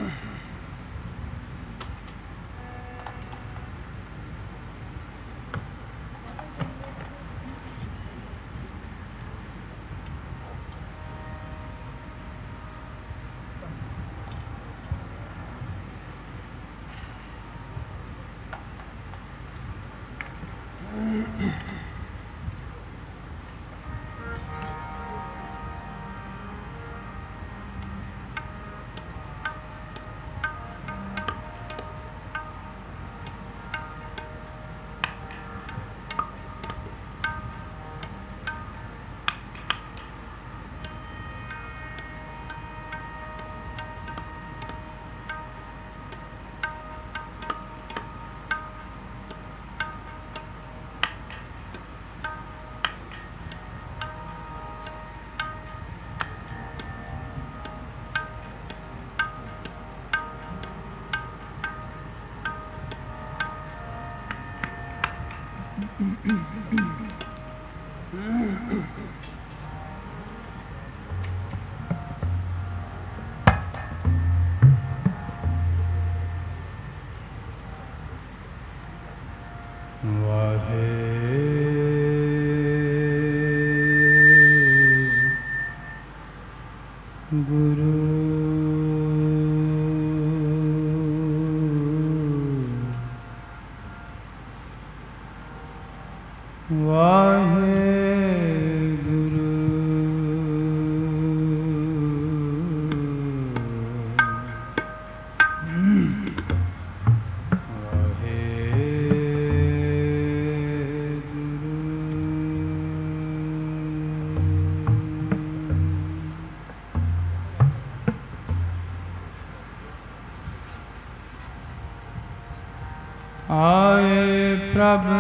ਪ੍ਰਭ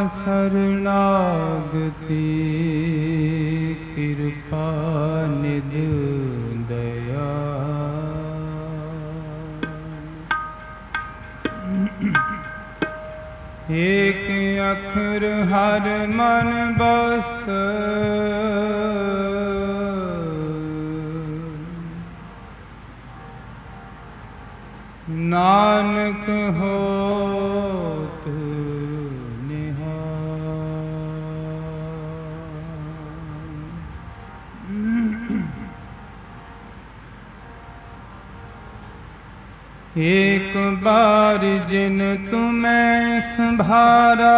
ਸਰਨਾਗਤੀ ਕਿਰਪਾ ਨਿਧ ਦਇਆ ਏਕ ਅੱਖਰ ਹਰ ਮਨ ਬਸਤ ਨਾਨਕ ਹੋਤ एक बार जिन तुम्हें संभारा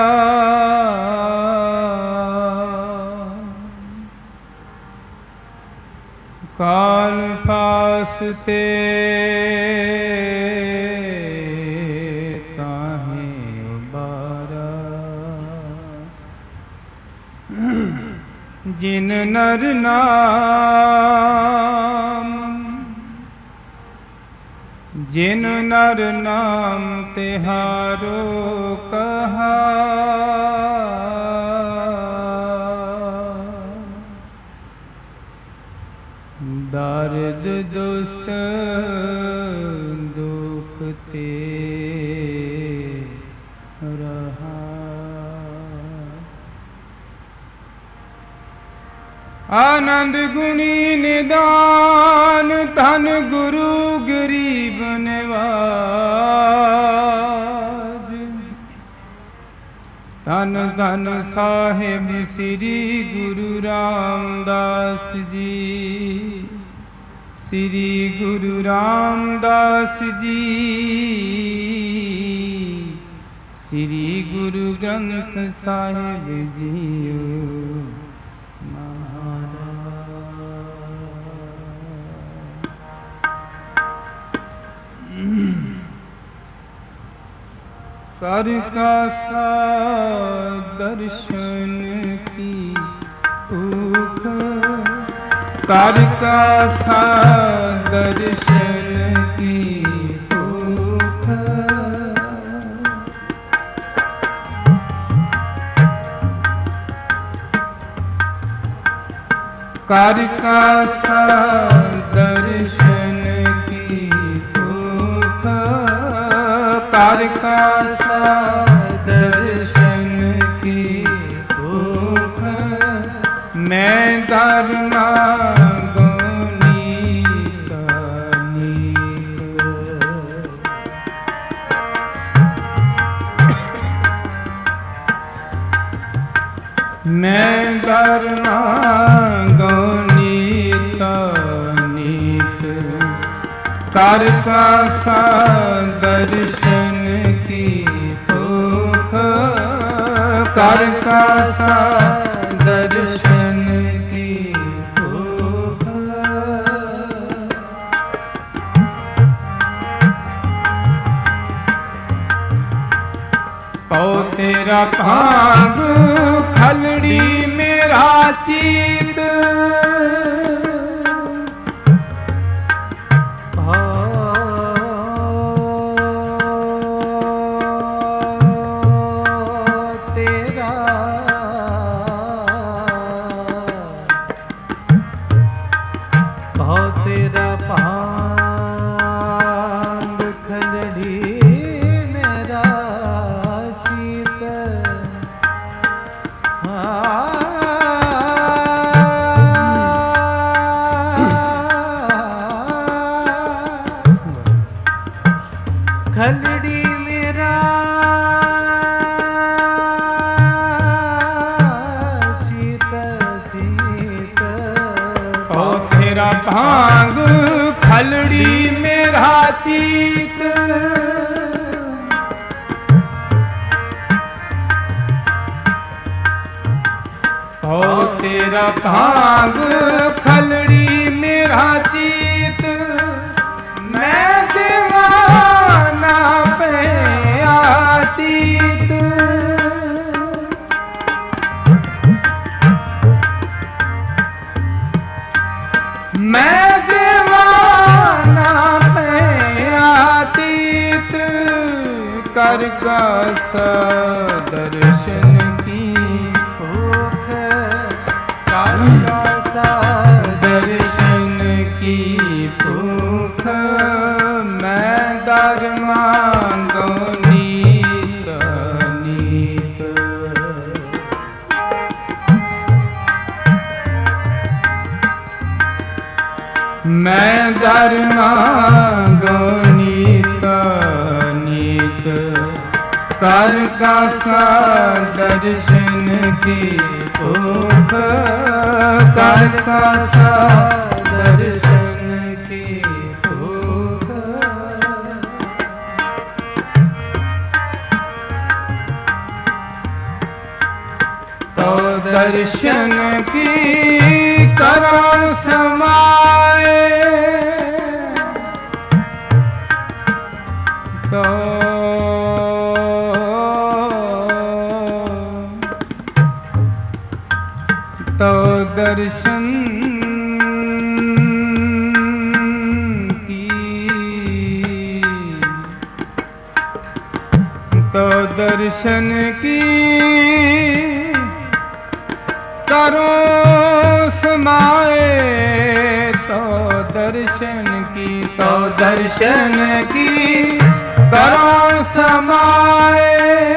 काल पास ते ताहे उबारा जिन नर नाम जिन नर नाम तिहारो कहा दारिद दुष्ट दुख ते रहा आनंद गुणी निदान धन गुरु गरीब निवाज धन धन साहिब श्री गुरु रामदास जी श्री गुरु रामदास जी श्री गुरु ग्रंथ साहिब जीओ कर का सा दर्शन की भूख कर का सा दर्शन की भूख कर का सा दर्शन की भूख कर का सा दर्शन की भूख मैं धर्मा गुनी का नीक धर्मा गौनीत नीत कर का सा दर्शन की भूख कर का सा दर्शन की भूख पौ तेरा भांग खलड़ी मेरा चीत तेरा भांग खलड़ी मेरा चीत खलड़ी मेरा चीत चीत ओ तेरा भांग खलड़ी मेरा चीत ओ तेरा भांग खलड़ी मेरा चीत मैं दीवाना पे आतीत मैं दीवाना पे आतीत कर का सा दर्शन की भूख कर का सा दर्शन की भूख मैं धर्मा गौनीत नीत मैं धर्मा गौनीत नीत कर का सा दर्शन की भूख कर का सा दर्शन की भूख तो दर्शन की करो समाए तो दर्शन की तो दर्शन की करो समाए तो दर्शन की तो दर्शन की करो समाए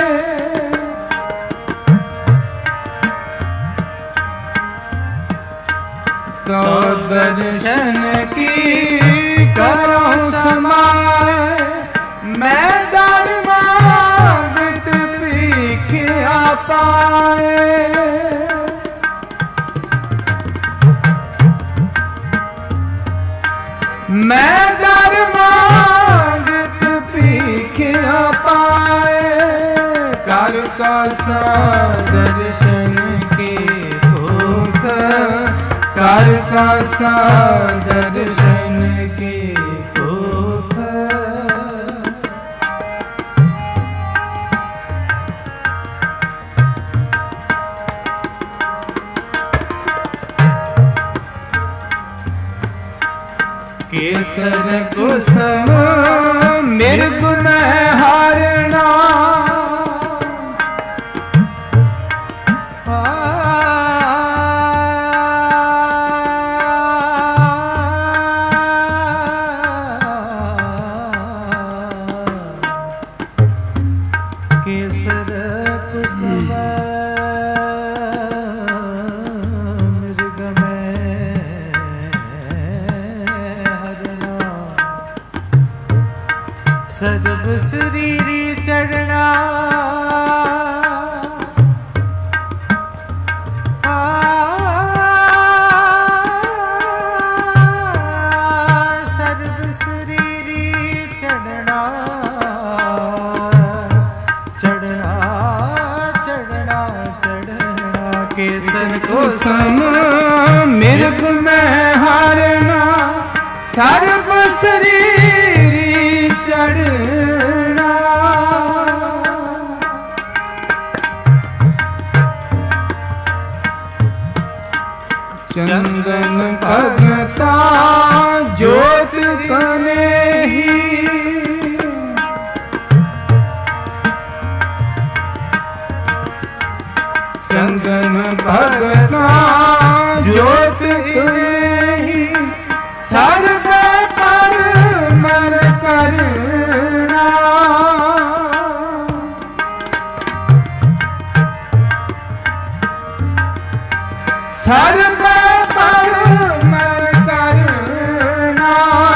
तो दर्शन की करो समाए मैं धर्मा वित पीखिया पाए मैं धर्मा वित पीखिया पाए कर का सा दर्शन की भूख कर का सा दर्शन की भूख केसर कुसुम मृग में हारना केसर कुसुम मृग में हरना सजब शरीरी चढ़ना कुसुम मिर्ग में हारना सर्व शरीरी चढ़ना चंदन भगता ज्योत कने ही चंदन भगता ज्योत कने ही सर्व पर मन करना सर्व पर मन करना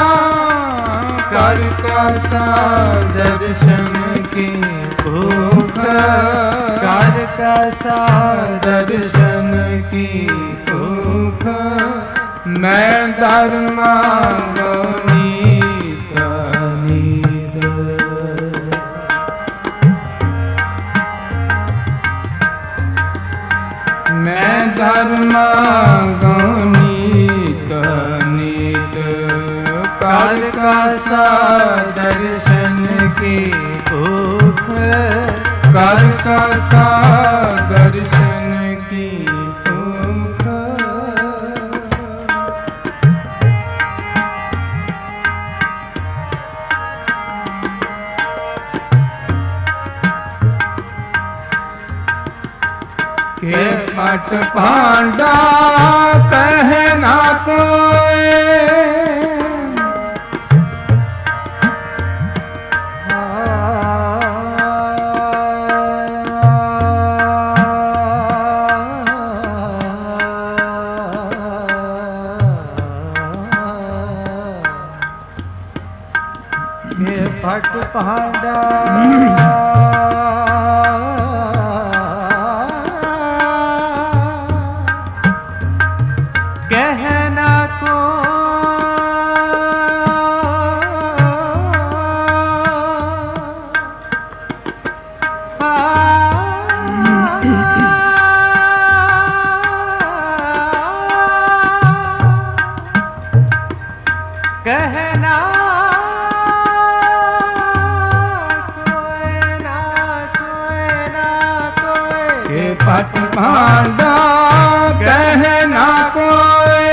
कर का सा दर्शन की भूख कर का सा दर्शन की भूख मैं धर्मा नीत नीत मैं धर्मा नीत नीत काल का सा दर्शन की भूख काल का सा दर्शन की भूख के पट पांडा कहना कोई के पट पांडा कहना के पट पांडा कहना कोई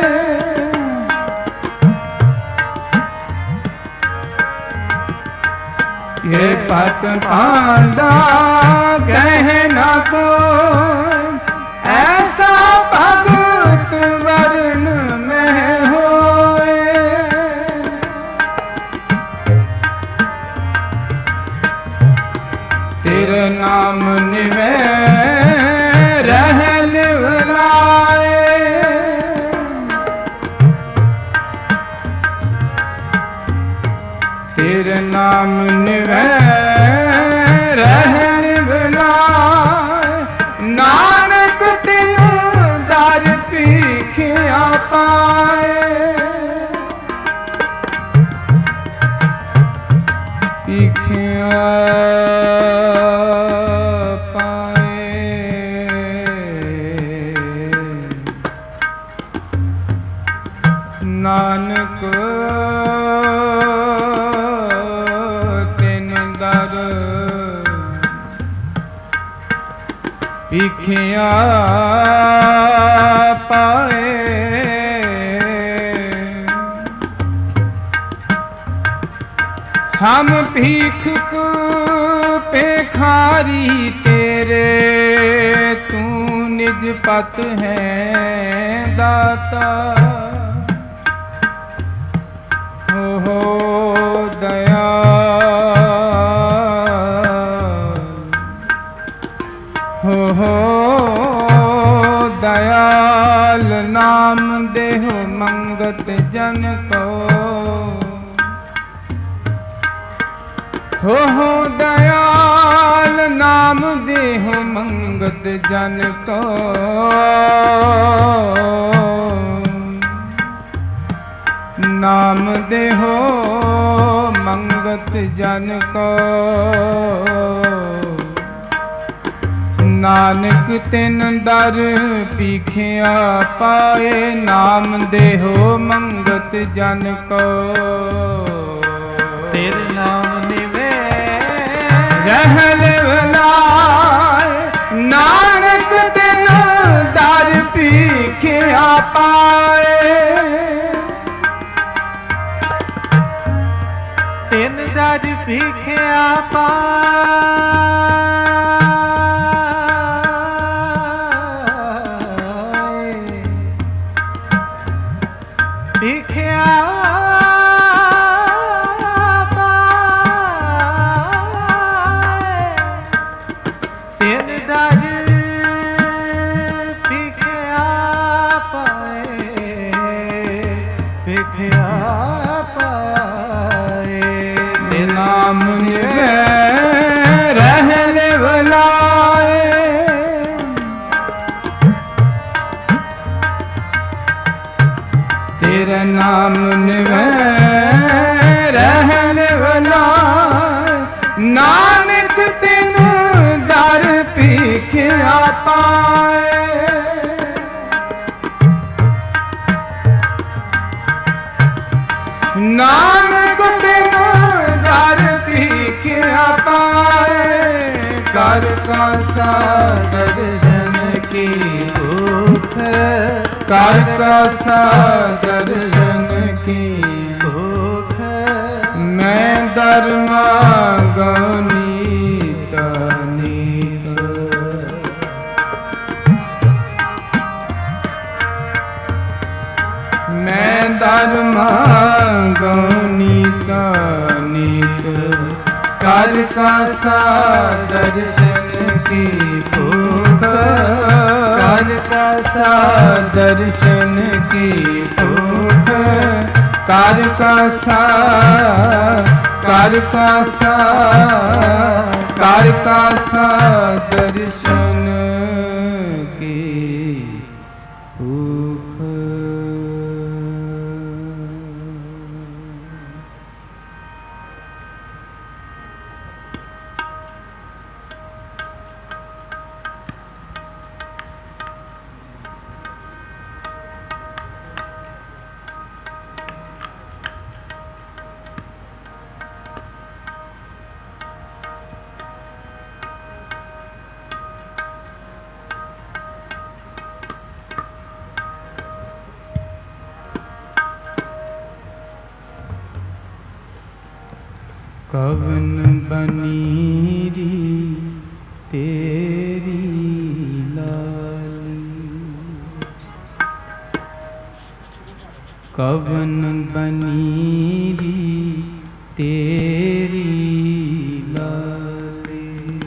के पट पांडा कहना कोई ऐसा भगत वर्ण में होए तेरे नाम निवे रहल वलाए तेरे नाम निवे रहल वलाए नानक तिनु दर पीखिया पाए पीखिया नानक तिन दर पीखिया पाए हम भीख पेखारी तेरे तू निज पत है दाता हो दया हो दयाल नाम देहो मंगत जन को हो दयाल नाम देहो मंगत जन को नाम देहो मंगत जन को ਨਾਨਕ ਤਿਨ ਦਰ ਪੀਖਿਆ ਪਾਏ, ਨਾਮ ਦੇਹੋ ਮੰਗਤ ਜਨ ਕੋ। ਤੇਰੇ ਨਾਮ ਨਿਵੇ ਰਹਿਲ ਵਲਾਏ, ਨਾਨਕ ਤਿਨ ਦਰ ਪੀਖਿਆ ਪਾਏ। ਤਿਨ ਦਰ ਪੀਖਿਆ ਪਾਏ, ਪੀਖਿਆ ਨਾਮ ਨਿਵੇ ਰਹਿਲ ਵਲਾਏ, ਤੇਰਾ ਨਾਮ ਨਿਵੇ ਰਹਿਲ ਵਲਾਏ, ਨਾਨਕ ਤਿਨ ਦਰ ਪੀਖਿਆ ਪਾਏ। ਨਾਨਕ ਤਿਨ ਦਰ ਪੀਖਿਆ ਪਾਏ, ਕਰ ਕਾ ਦਰਸ਼ਨ ਕੀ ਭੂਖ, ਕਰ ਕਾ ਦਰਸ਼ਨ ਕੀ ਭੂਖ। ਮੈਂ ਦਰ ਮਾਂਗੋ ਨੀਤ ਨੀਤ, ਮੈਂ ਦਰ ਮਾਂਗੋ ਨੀਤ ਨੀਤ। ਕਰ ਕਾ ਦਰਸ਼ਨ ਕੀ ਭੂਖ, ਕਰ ਕਾ ਦਰਸ਼ਨ ਕੀ ਭੂਖ। ਕਰ ਕਾ ਦਰਸ਼ਨ ਕੀ ਭੂਖ। ਕਵਨ ਬਨੀਰੀ ਤੇਰੀ ਲਾਲੀ, ਕਵਨ ਬਨੀਰੀ ਤੇਰੀ ਲਾਲੀ।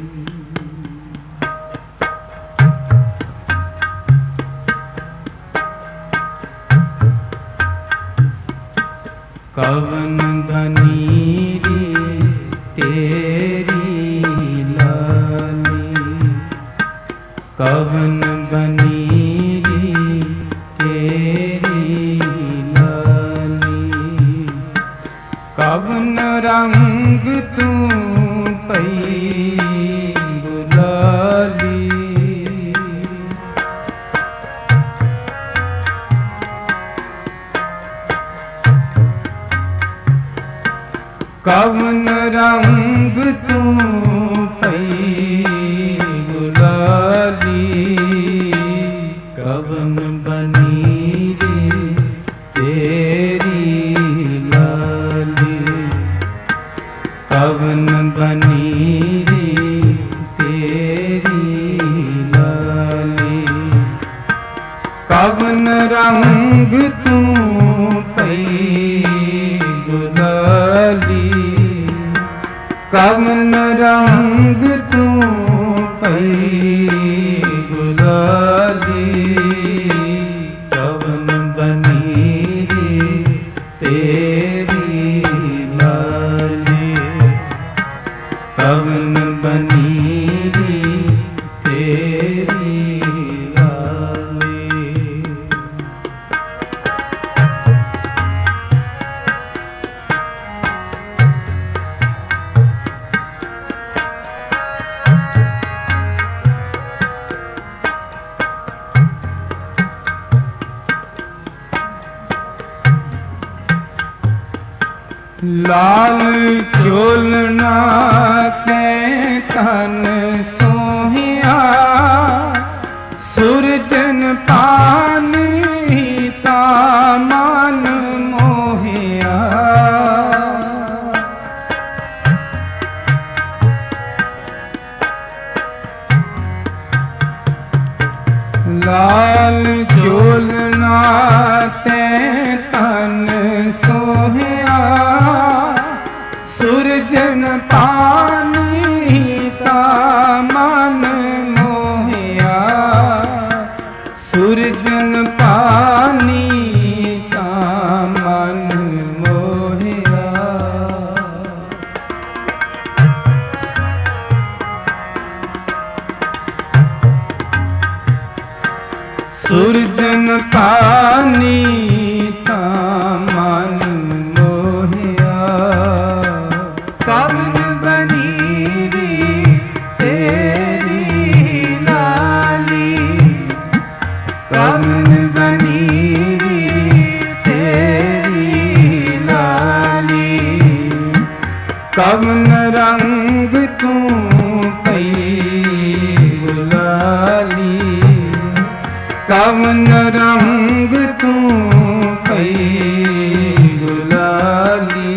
ਕਵਨ ਬਨੀਰੀ ਤੇਰੀ ਲਾਲੀ, ਕਵਨ ਬਨੀਰੀ ਤੇਰੀ ਲਾਲੀ। ਕਵਨ ਰੰਗ ਤੂੰ ਪਈ ਗੁਲਾਲੀ, ਕਵਨ ਰੰਗ ਤੂੰ ਪਈ ਗੁਲਾਲੀ। ਕਵਨ ਬਨੀਰੀ ਤੇਰੀ ਲਾਲੀ, ਕਵਨ ਬਨੀਰੀ ਤੇਰੀ ਲਾਲੀ। ਕਵਨ ਰੰਗ ਤੂੰ ਪਈ ਗੁਲਾਲੀ, ਕਵਨ ਰੰਗ ਤੂੰ ਪਈ ਗੁਲਾਲੀ। ਕਵਨ ਬਨੀਰੀ ਤੇਰੀ ਲਾਲੀ, ਕਵਨ ਬਨੀਰੀ ਤੇਰੀ ਲਾਲੀ। लाल चोलना ते तन सोहिया सुरजन पानी तामन मोहिया लाल चोलना ते तन सोहिया सुरजन पानी तामन मोहिया सुरजन पानी तामन मोहिया सुरजन पानी तामन मोहिया कवन बनीरी तेरी लाली कवन बनीरी तेरी लाली कवन रंग तू कई गुलाली कवन रंग तू कई गुलाली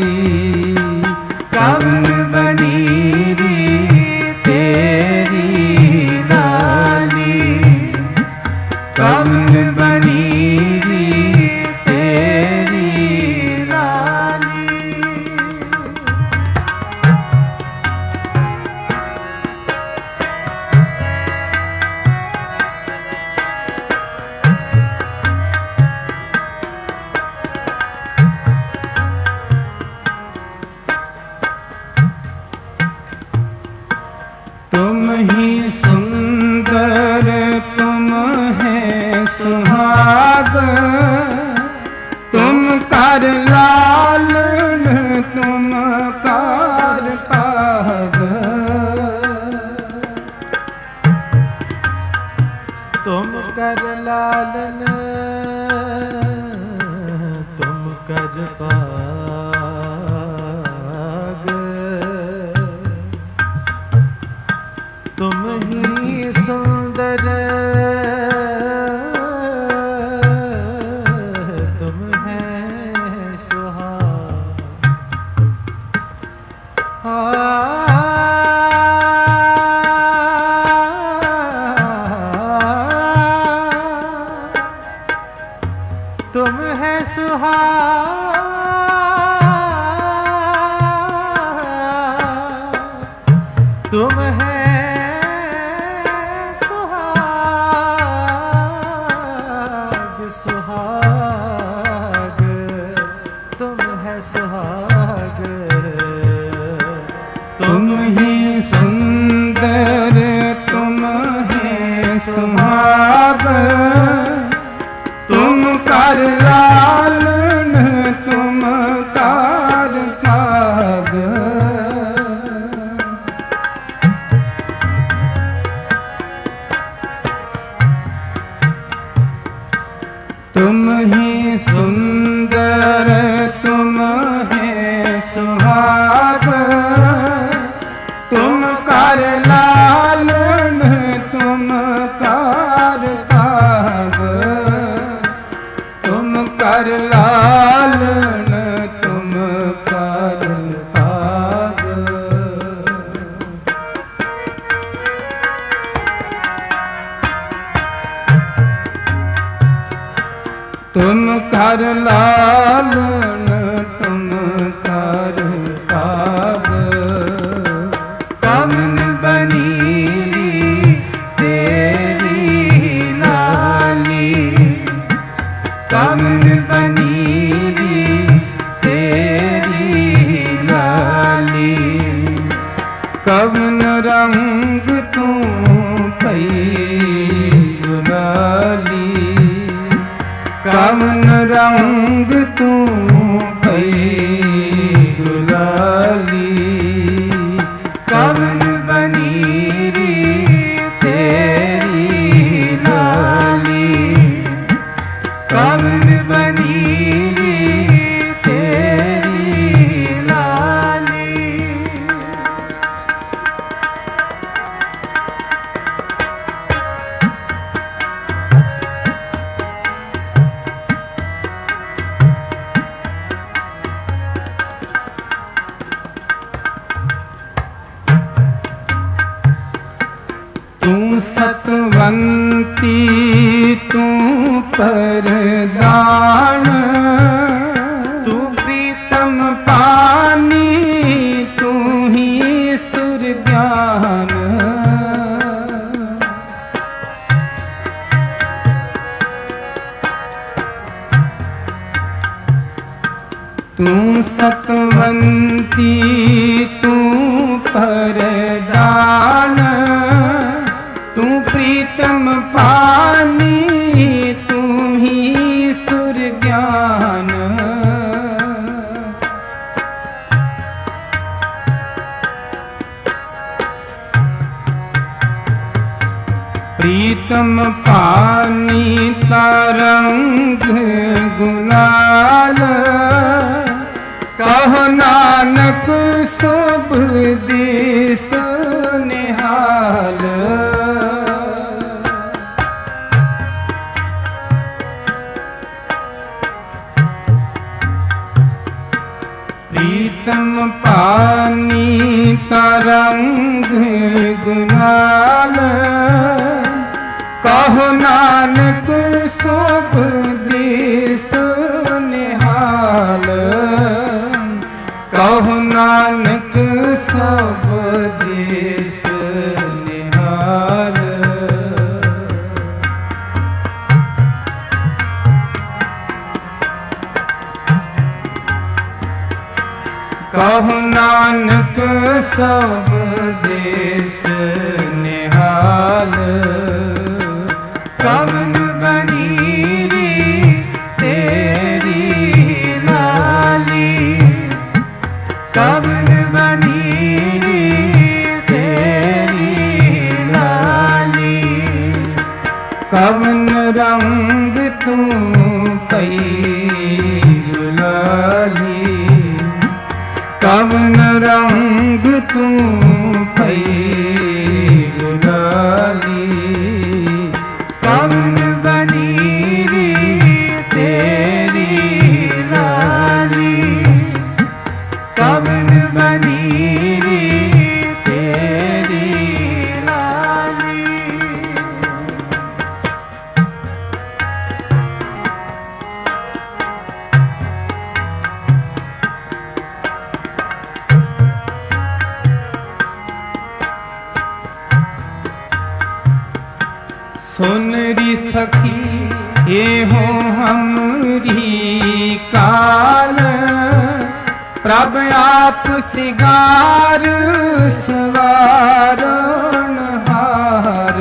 कवन बनीरी तेरी लाली कवन बनीरी तेरी लाली तुम ही सुंदर तुम है सुहाग तुम कर लालन तुम कर पाग तुम कर लालन तुम कर पाग तुम ही सुंदर तुम है सुहाग तुम है सुहाग तुम है सुहाग सुहाग तुम है सुहाग तुम ही सुंदर तुम है सुहाग तुम कर लालन तुम कर पाग तुम ही सुंदर तुम है सुहाग तुम कर लालन तुम कर पाग तुम कर लालन तुम कर पाग तुम कर लालन तुम कर पाग कवन बनीरी तेरी लाली कवन बनीरी तेरी लाली कवन रंग तू पई गुलाली कवन रंग तू पई गुलाली कवन बनीरी तेरी लाली कवन बनीरी तेरी सतवंती तू परदान, तू प्रीतम पानी तू ही सुर ज्ञान। तू सतवंती तू परदान, तू प्रीतम पानी तू ही सुर ज्ञान। प्रीतम पानी तरंग गुलाल, कहो नानक शुभ दृष्ट निहाल। प्रीतम पानी तरंग गुलाल, कहो नानक शुभ दृष्ट निहाल। कहो नानक सब दृष्ट निहाल। कहो नानक सब दृष्ट निहाल। कवन बनीरी तेरी लाली, कवन बनीरी तेरी लाली। कवन रंग तू पैजु लाली, कवन रंग तू पैजु लाली। कवन बनीरी तेरी लाली, कवन बनीरी तेरी लाली। सुनरी सखी ये हो हमरी काल, प्रभ आप सिगार सवारण हार।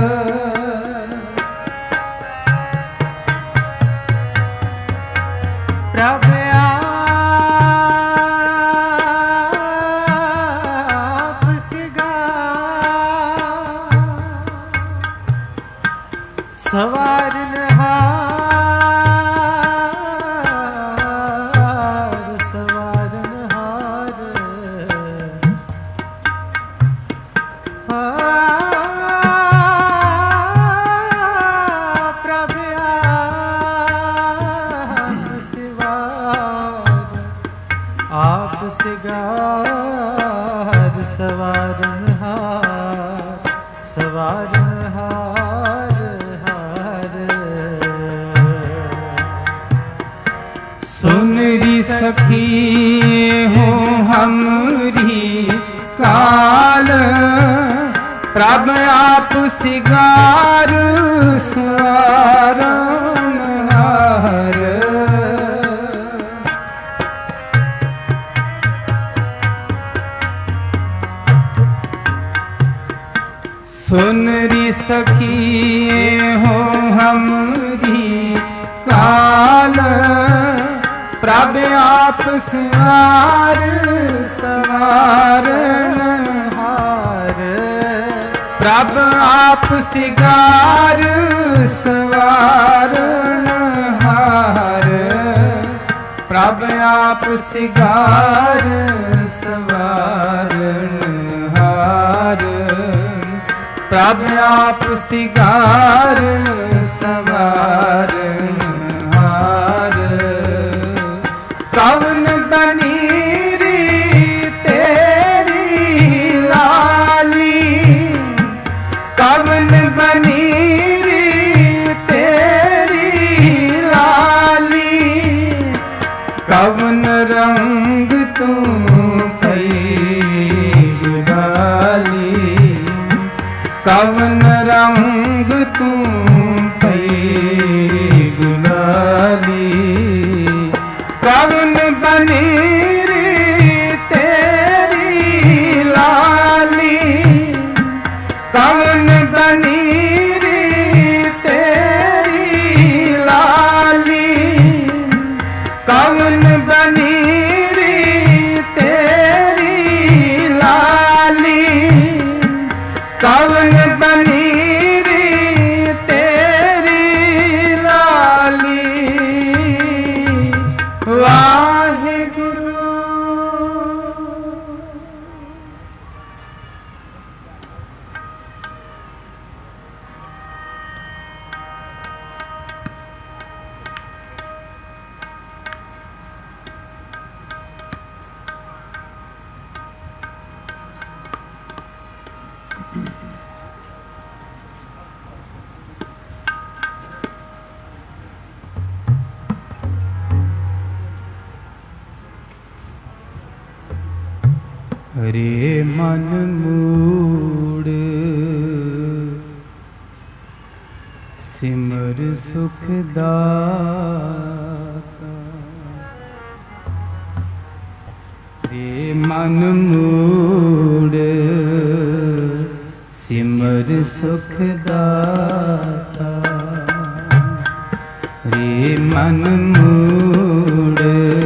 प्रभ आप सिगार सवारन हार, सवारन हार। प्रभ आप सिगार सवारन हार, सवारन हार हार। सुनरी सखी हो हमरी काल, प्रभ आप सिगार सवारण हार। सुनरी सखी हो हमरी काल, प्रभ आप सिगार सवारण हार। प्रभ आप सिगार सवारण हार। प्रभ आप सिगार सवारण हार। प्रभ आप सिगार सवारण हार। कवन बनीरी तेरी लाली, कवन तू पई गुलाली, कवन रंग तू पई गुलाली, कवन बनी कवन बनी रे तेरी लाली, कवन बनी रे तेरी लाली, कवन बनी रे तेरी लाली। वाहिगुरु रे मन मूड सिमर सुखदाता, रे मन मूड सिमर सुखदाता, रे मन मूड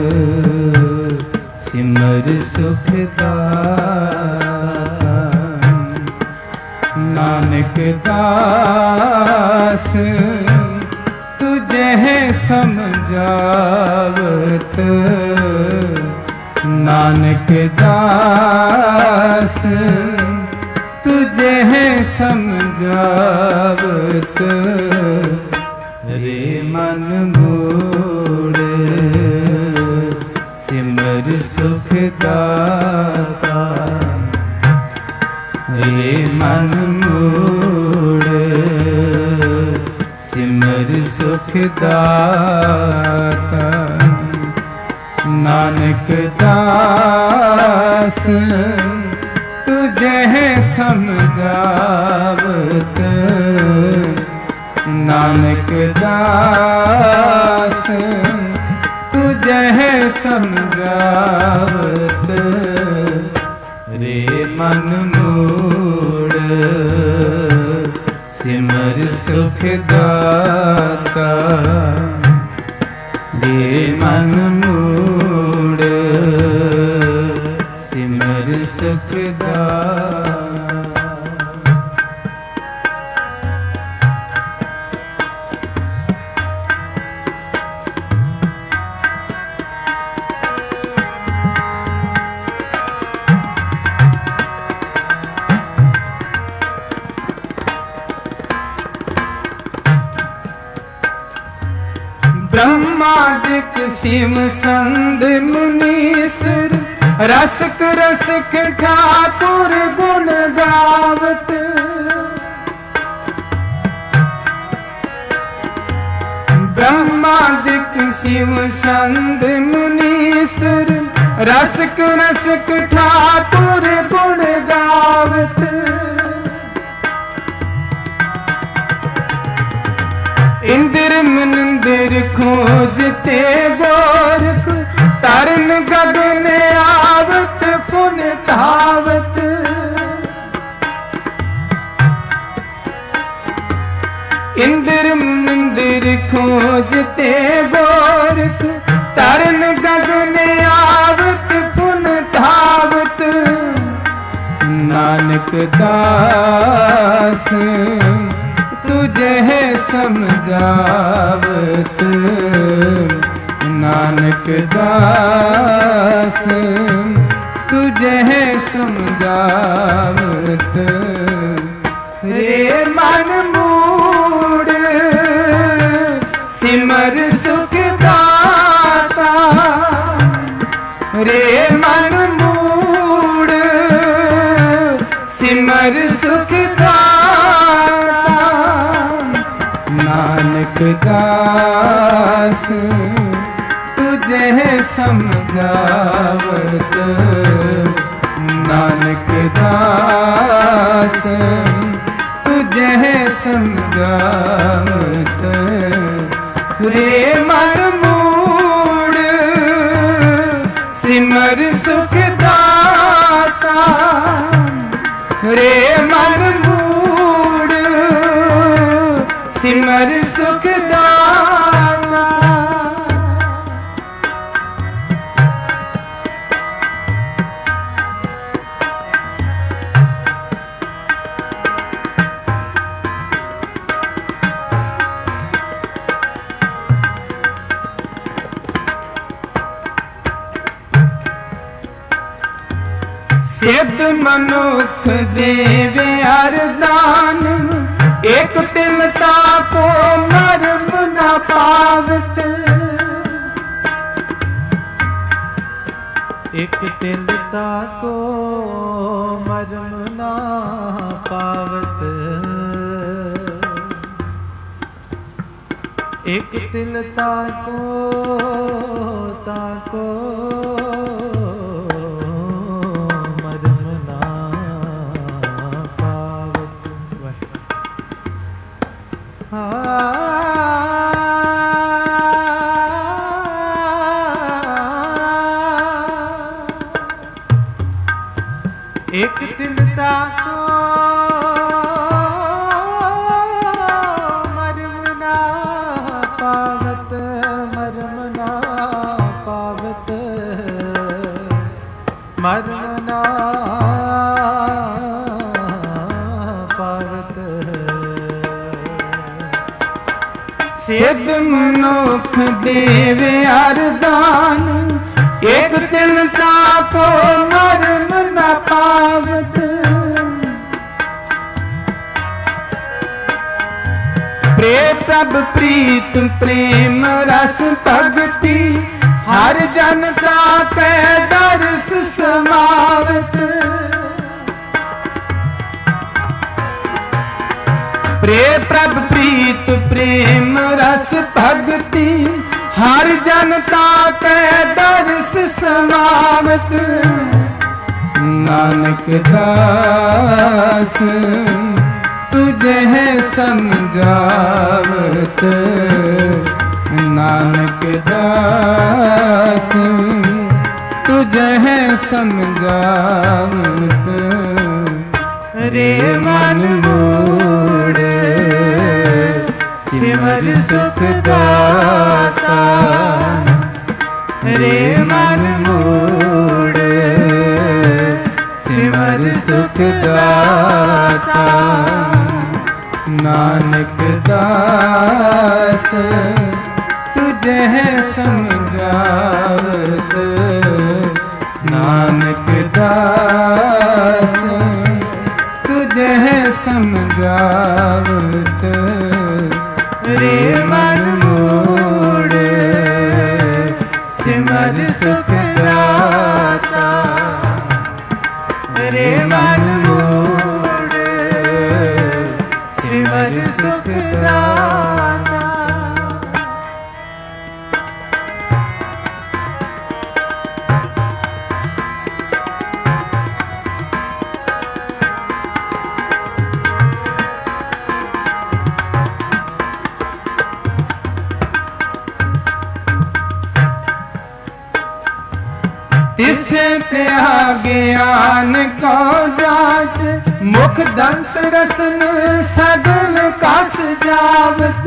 सिमर सुखदाता। नानक दास तुझे समझावत, नानक दास तुझे समझावत, रे मन मूड सिमर सुखदाता, रे मन मूड सिमर सुखदाता। नानक दास तुझे समझावत, नानक दास तुझे समझावत, रे मन मूड सिमर सुखदाता, रे मन मूड सिमर सुखदाता। ब्रह्मादिक शिव संद मुनीश्वर, रसक रसक ठाकुर गुण गावत, ब्रह्मादिक शिव संद मुनीश्वर, रसक रसक ठाकुर गुण गावत, इंद्र मनिंद्र खोजते गोरख, तरन गगन आवत पुन धावत, इंद्र मनिंद्र खोजते गोरख, तरन गगन आवत पुन धावत। नानक दास तुझे समझावत, नानक दास तुझे समझावत, रे मन मूड सिमर सुखदाता, रे मन मूड सिमर सुखदाता। नानक दास तुझे समझावत, नानक दास तुझे समझावत रे मन मूड सिमर सुख दाता रे मन मूड सिमर सुख दाता। सिद्ध मनुख देवे अरदान एक तिलता को मर्म न पावत एक तिलता को मर्म न पावत एक तिलता को ताको एक तिलता को मर्म ना पावत मर्म ना पावत मर्म ना पावत। सिद्ध मनुख देवे अरदान एक तिलता को मर्म न पावत प्रेम प्रभ प्रीत प्रेम रस भगति हर जनता के दर्श समावत प्रेम प्रभ प्रीत प्रेम रस भगति हर जनता के दर्श समावत नानक दास तुझे है समझावत नानक दास तुझे है समझावत रे मन मूड सिमर सुख दाता रे मन मूड सिमर सुख दाता नानक दास तुझे है समझावत नानक दास तुझे है समझावत रे मन मूड सिमर सुख दाता रे मन मूड सिमर सुख दाता। तिस त्याग ज्ञान को जाच मुख दंत रसन सगल कस जावत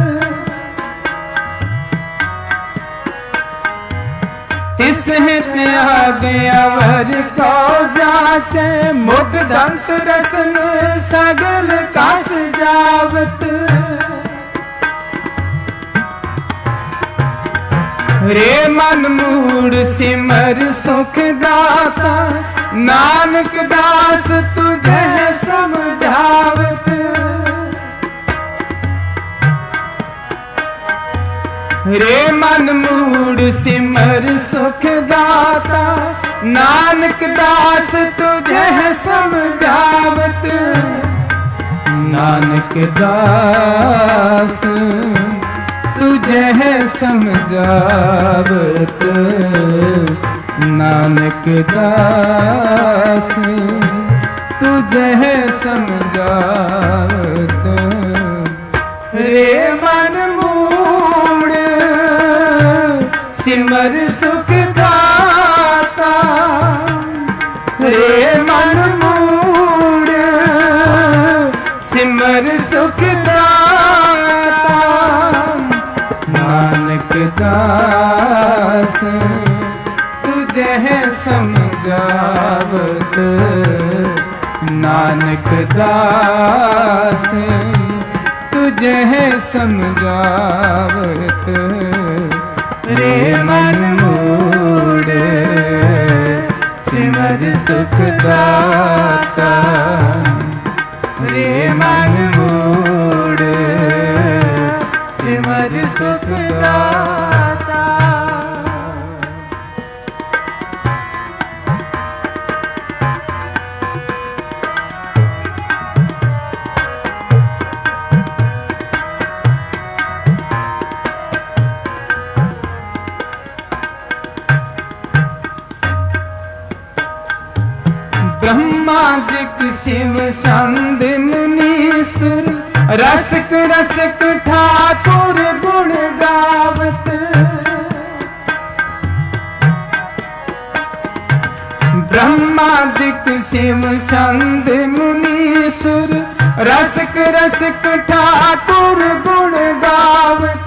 तिस त्याग अवर को जाच मुख दंत रसन सगल कस जावत रे मन मूड सिमर सुख दाता नानक दास तुझे समझावत रे मन मूड सिमर सुख दाता नानक दास तुझे समझावत नानक दास तुझे है समझावत नानक दास तुझे समझावत रे मन मूड सिमर सुख दाता रे मन मूड सिमर सुख दाता नानक दास तुझे समझावत नानक दास तुझे समझावत रे मन मूड सिमर सुख दाता रे मन मूड सिमर सुख दाता। ब्रह्मादिक शिव संद मुनीसुर रसक रसक ठाकुर गुण गावत ब्रह्मादिक शिव संद मुनीसुर रसक रसक ठाकुर गुण गावत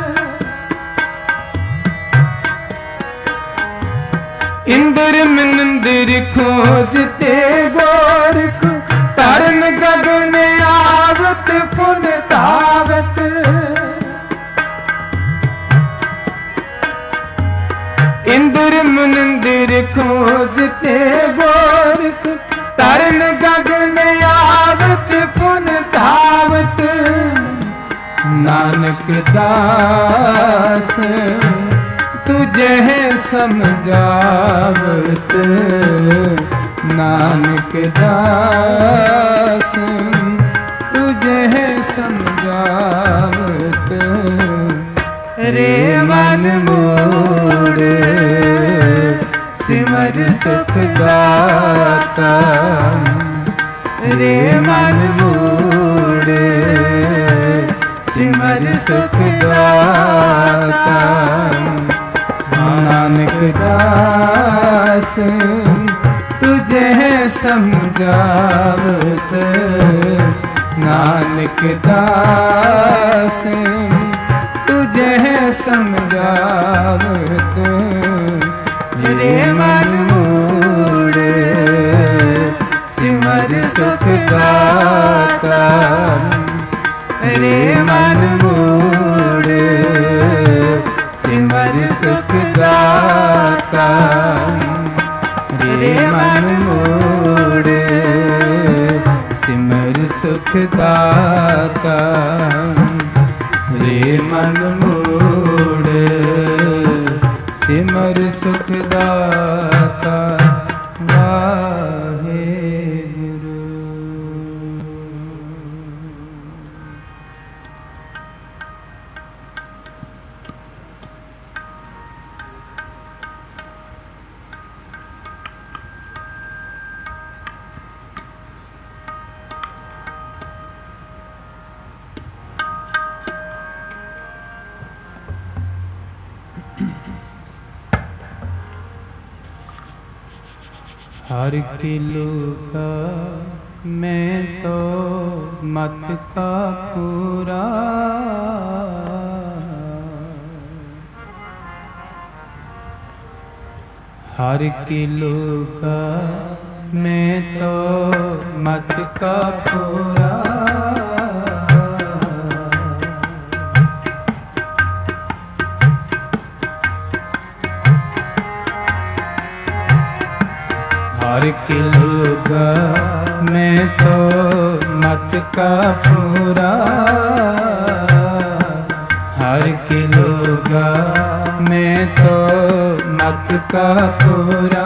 इंद्र मिंद्र खोजते गोरख तरन गगन आवत पुन धावत इंद्र मिंद्र खोजते गोरख तरन गगन आवत पुन धावत नानक दास तुझे समझावत नानक दास तुझे समझावत रे मन मूड सिमर सुख दाता रे मन मूड सिमर सुख दाता नानक दास तुझे समझावत नानक दास तुझे समझावत रे मन मूड सिमर सुख दाता रे मन मूड सिमर सुख दाता रे मन मूड सिमर सुख दाता रे मन मूड सिमर सुख दाता वाहे गुरु। हर किलो का मैं तो मत का पूरा हर किलो का मैं तो मत का पूरा हर किलो का मैं तो मत का पूरा हर किलो का मैं तो मत का पूरा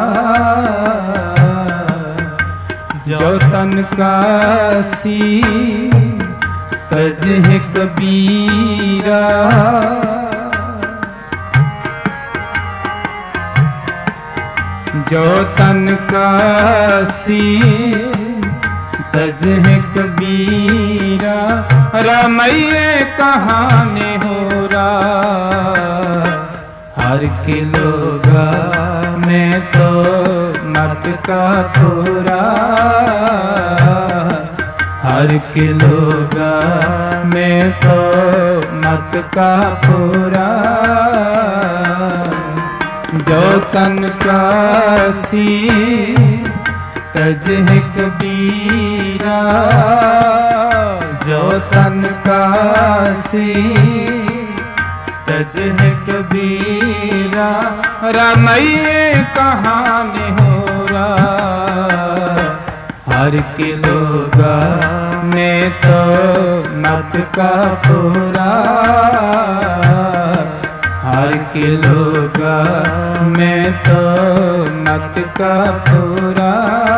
जो तन का सी तज है कबीरा जो तन कासी तजह कबीरा, रमैये कहाने हो रा। हर के लोगा मैं तो मत का थोरा, हर के लोगा मैं तो मत का थोरा। जो तन कासी तजह कबीरा, जो तन कासी तजह कबीरा, रमैये कहानी हो रा। हर के लोगा मैं तो मत का पूरा, हर के लोगा मैं तो मत का पूरा।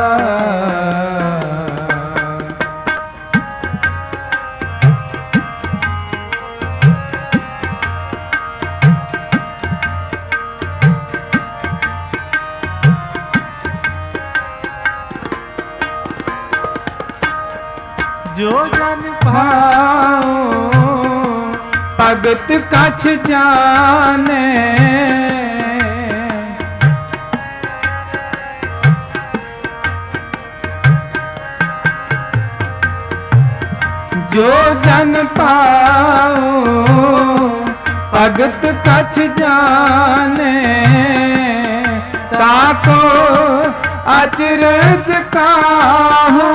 जो जन भाओ भगत कछ जाने, जो जन पाओ भगत कछ जाने। ताको अचरज काहू,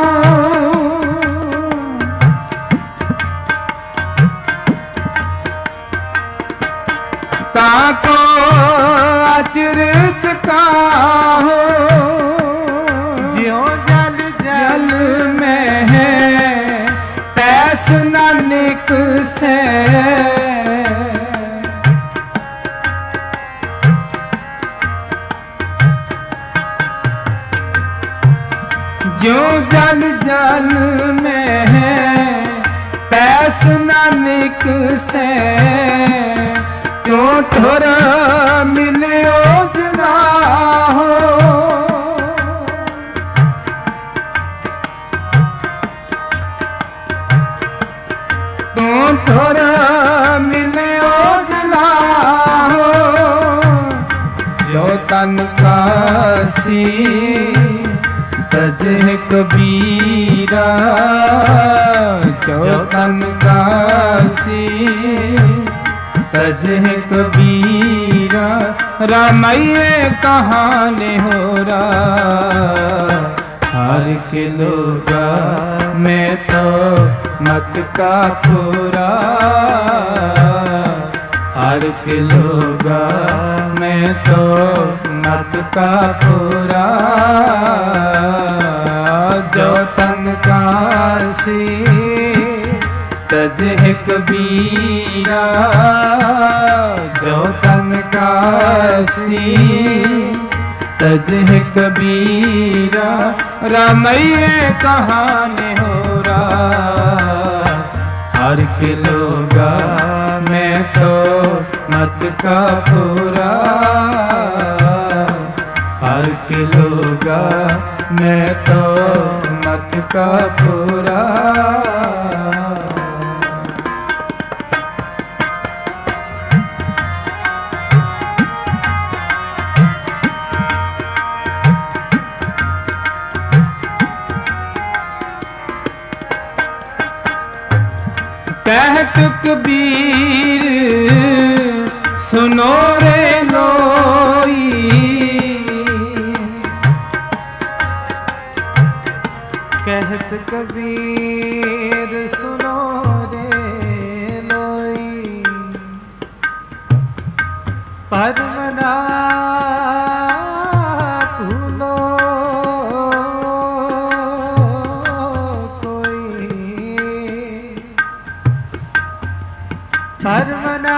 ताको अचरज काहू। ज्यों जल जल में है पैस नानक से, ज्यों जल जल में है पैस नानक से। क्यों ठुर मिलियो जना हो, क्यों ठुर मिलियो जना हो। जो तन कासी तजह कबीरा, जो तन कासी तजह कबीरा, रमैये कहानी हो रा। हर के लोगा मैं तो मत का थोरा, हर के लोगा मैं तो मत का थोरा। जो तन कासी तजह कबीरा, जो तन कासी तजह कबीरा, रमैये कहानी हो रा। हर के लोगा मैं तो मत का पूरा, हर के लोगा मैं तो मत का पूरा। कहत कबीर सुनो रे लोई, कहत कबीर सुनो रे लोई। परम ना भूलो कोई, परम ना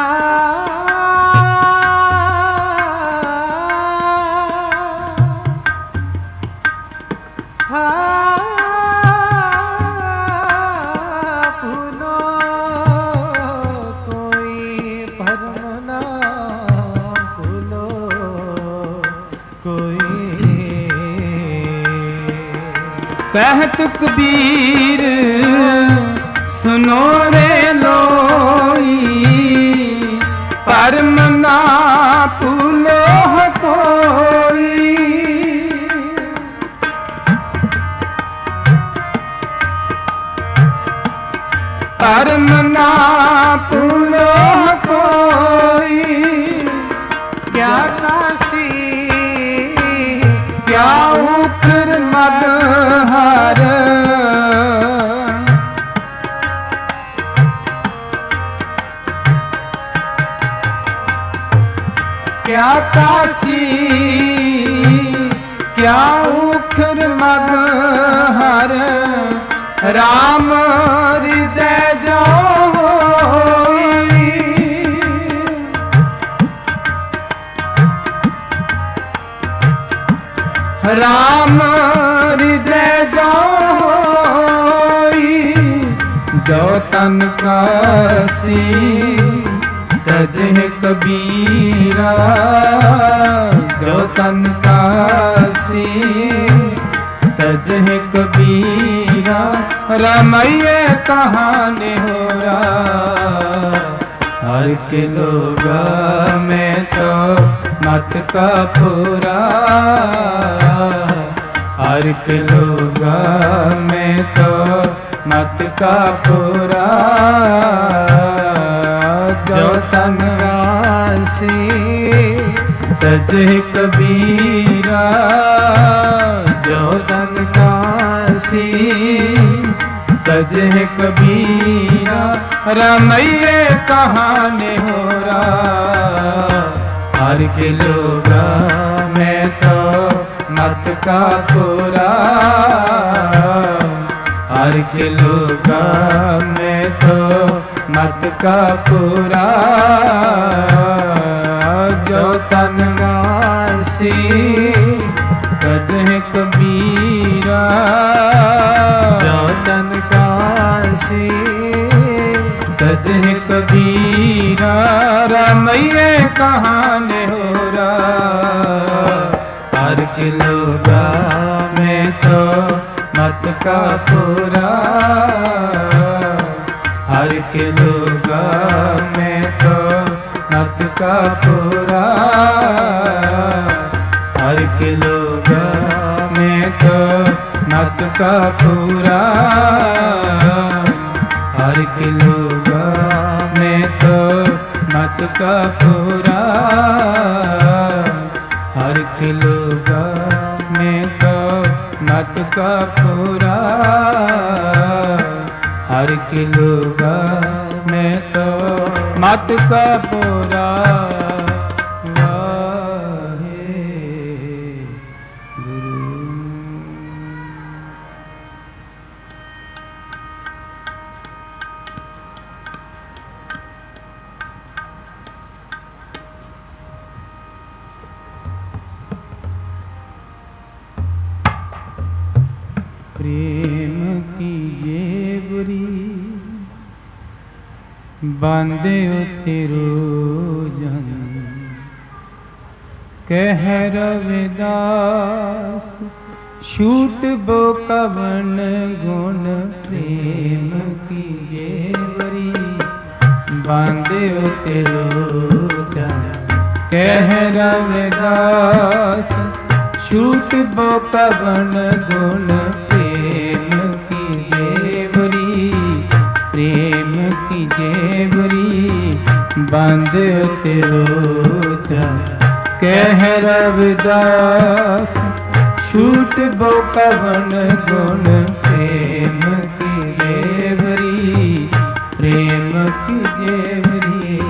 भूलो कोई, परम ना भूलो कोई। कहत कबीर सुनो रे लोई, परम ना भूलो कोई। परम ना भूलो कोई, क्या काशी क्या उखर मगहर, क्या काशी क्या उखर मगहर, राम हृदय जो होई। राम हृदय जो होई, जो तन कासी तजह कबीरा, जो तन कासी तजह कबीरा, रमैये कहानी होरा। हर के लोगा में तो मत का पूरा, हर के लोगा में तो मत का पूरा, जो तन कासी तजह कबीरा, जो तन कासी तजह कबीरा, रमैये कहानी होरा। हर के लोगा में तो मत का पूरा, हर के लोगा में तो मत का पूरा, जो तन कासी तजह कबीरा, जो तन कासी तजह कबीरा, रमैये कहानी होरा। हर के लोगा में तो मत का पूरा, हर के लोगा में तो मत का पूरा, हर के लोगा में तो मत का पूरा, हर के लोगा में तो मत का पूरा, हर के लोगा में तो मत का पूरा, हर के लोगा में तो मत का पूरा। प्रेम की जेवरी बांधे तेरो जन, कह रविदास छूट बो कवन गुण। प्रेम की जेवरी बांधे तेरो जन, कह रविदास छूट बो कवन गुण। प्रेम की जेवरी, प्रेम की जेवरी बांधे तेरो जन, कह रविदास छूट बो कवन गुण। प्रेम की जेवरी, प्रेम की जेवरी।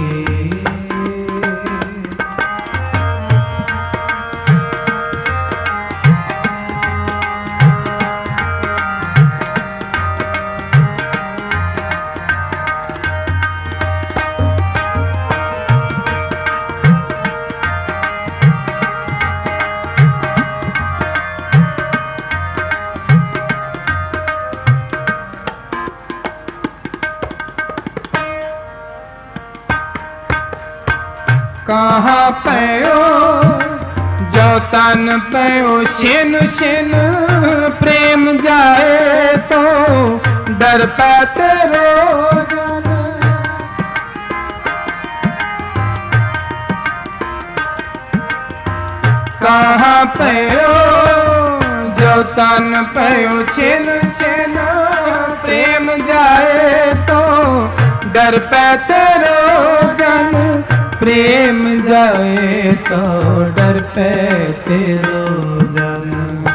कहाँ पयो जो तन पयो छिन छिन, प्रेम जाए डर पे तेरो जन। कहाँ पयो जो तन पयो छिन छिन, प्रेम जाए तो डर पे तेरो जन। प्रेम जाए तो डर पे तेरो जन।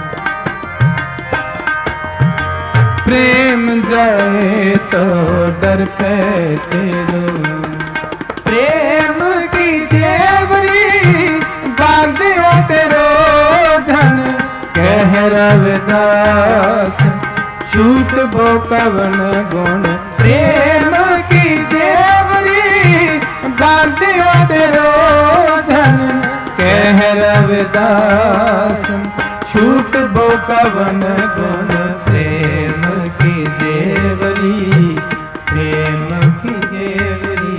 प्रेम जाए तो डर पे तेरो। प्रेम की जेवरी बांधियो तेरो जन। कह रविदास छूट बो कवन गुण। प्रेम की जेवरी बांधियो तेरो जन। कह रविदास छूट बो कवन गुण। प्रेम की जेवरी, प्रेम की जेवरी।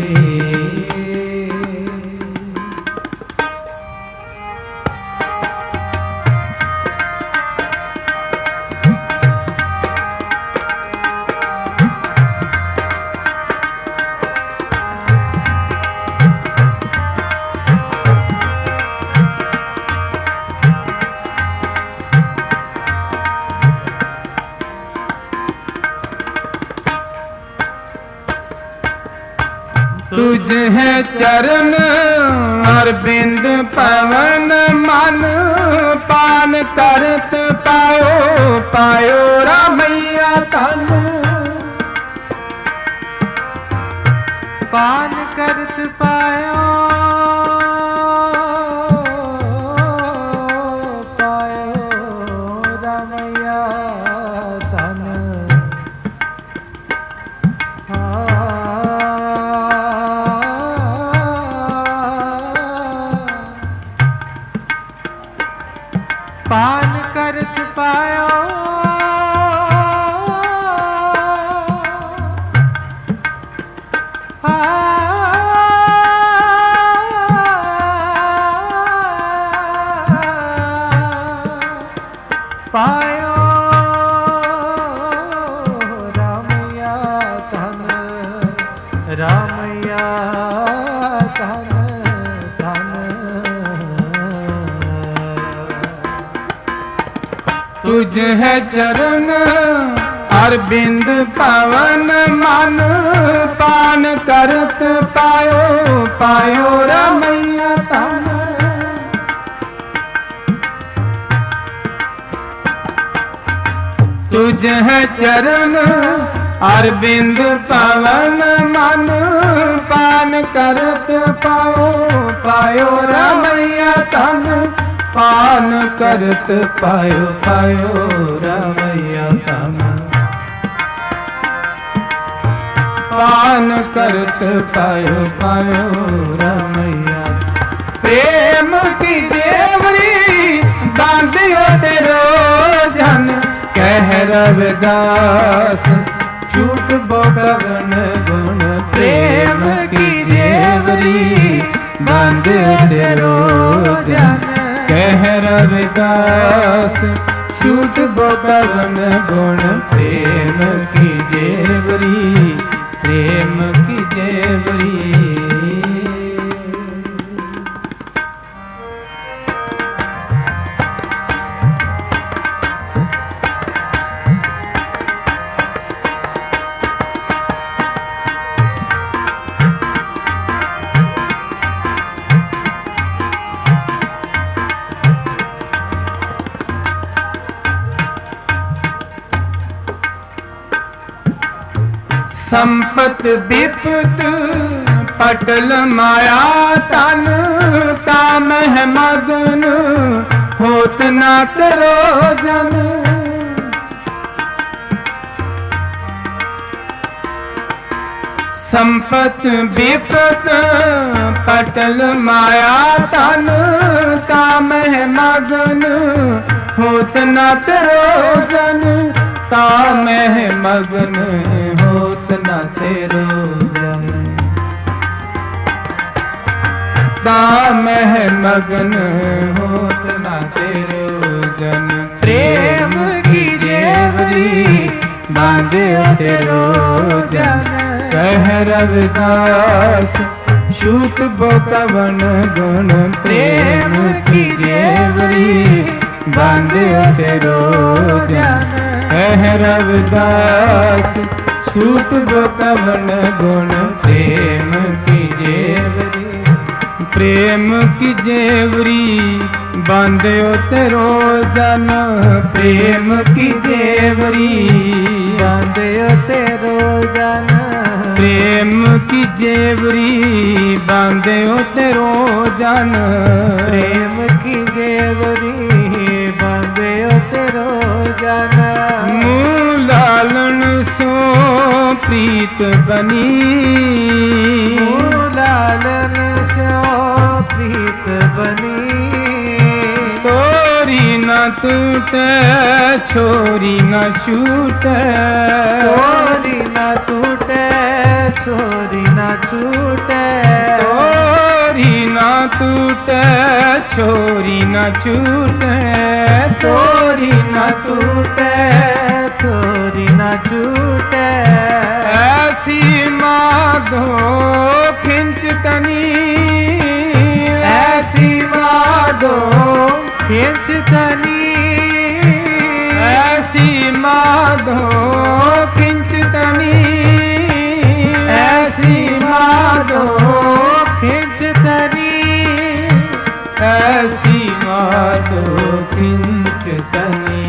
तुझ है चरण अरविंद पवन मन। पान करत पायो पायो रामैया तन। पान करत पायो पायो रामैया तन। पान करत पायो पायो रामैया धन। रामैया धन धन। तुझ है चरण अरविंद पवन मन। पान करत पायो पायो रामैया तन। तुझ है चरण अरविंद पवन मन। पान करत पायो पायो रामैया तन। पान करत पायो पायो रामैया तन। पान करत पायो पायो रामैया। प्रेम की जेवरी बांधियो तेरो जन। कह रविदास छूट बो कवन गुण। प्रेम की जेवरी बांधियो तेरो जन। कह रविदास छूट बो कवन गुण। प्रेम की जेवरी, प्रेम की जेवरी। संपत विपत पटल माया तन। तामह मगन होत न करो जन। संपत विपत पटल माया तन। तामह मगन होत न करो जन। तामह मगन होत न तेरो जन। तामह मगन होत न तेरो जन। प्रेम की जेवरी बांध्यो तेरो जन। कह रविदास छूट बो कवन गुण प्रेम की जेवरी बांध्यो तेरो जन। कह रविदास छूट बो कवन गुण प्रेम की जेवरी। प्रेम की जेवरी बांध्यो तेरो जन। प्रेम की जेवरी बांध्यो तेरो जन। प्रेम की जेवरी बांध्यो तेरो जन। प्रेम की जेवरी बांध्यो तेरो जन। मुँह लालन सो प्रीत बनी। मुँह लालन सो प्रीत बनी। तोरी न टूटे छोरी न छूटे। तोरी न टूटे छोरी न छूटे। तोरी न टूटे छोरी न छूटे। तोरी न टूटे छोरी न छूटे। ऐसी माधो खिंचतनी। ऐसी माधो खिंचतनी। ऐसी माधो खिंचतनी। ऐसी माधो खिंचतनी। ऐसी माधो खिंचतनी।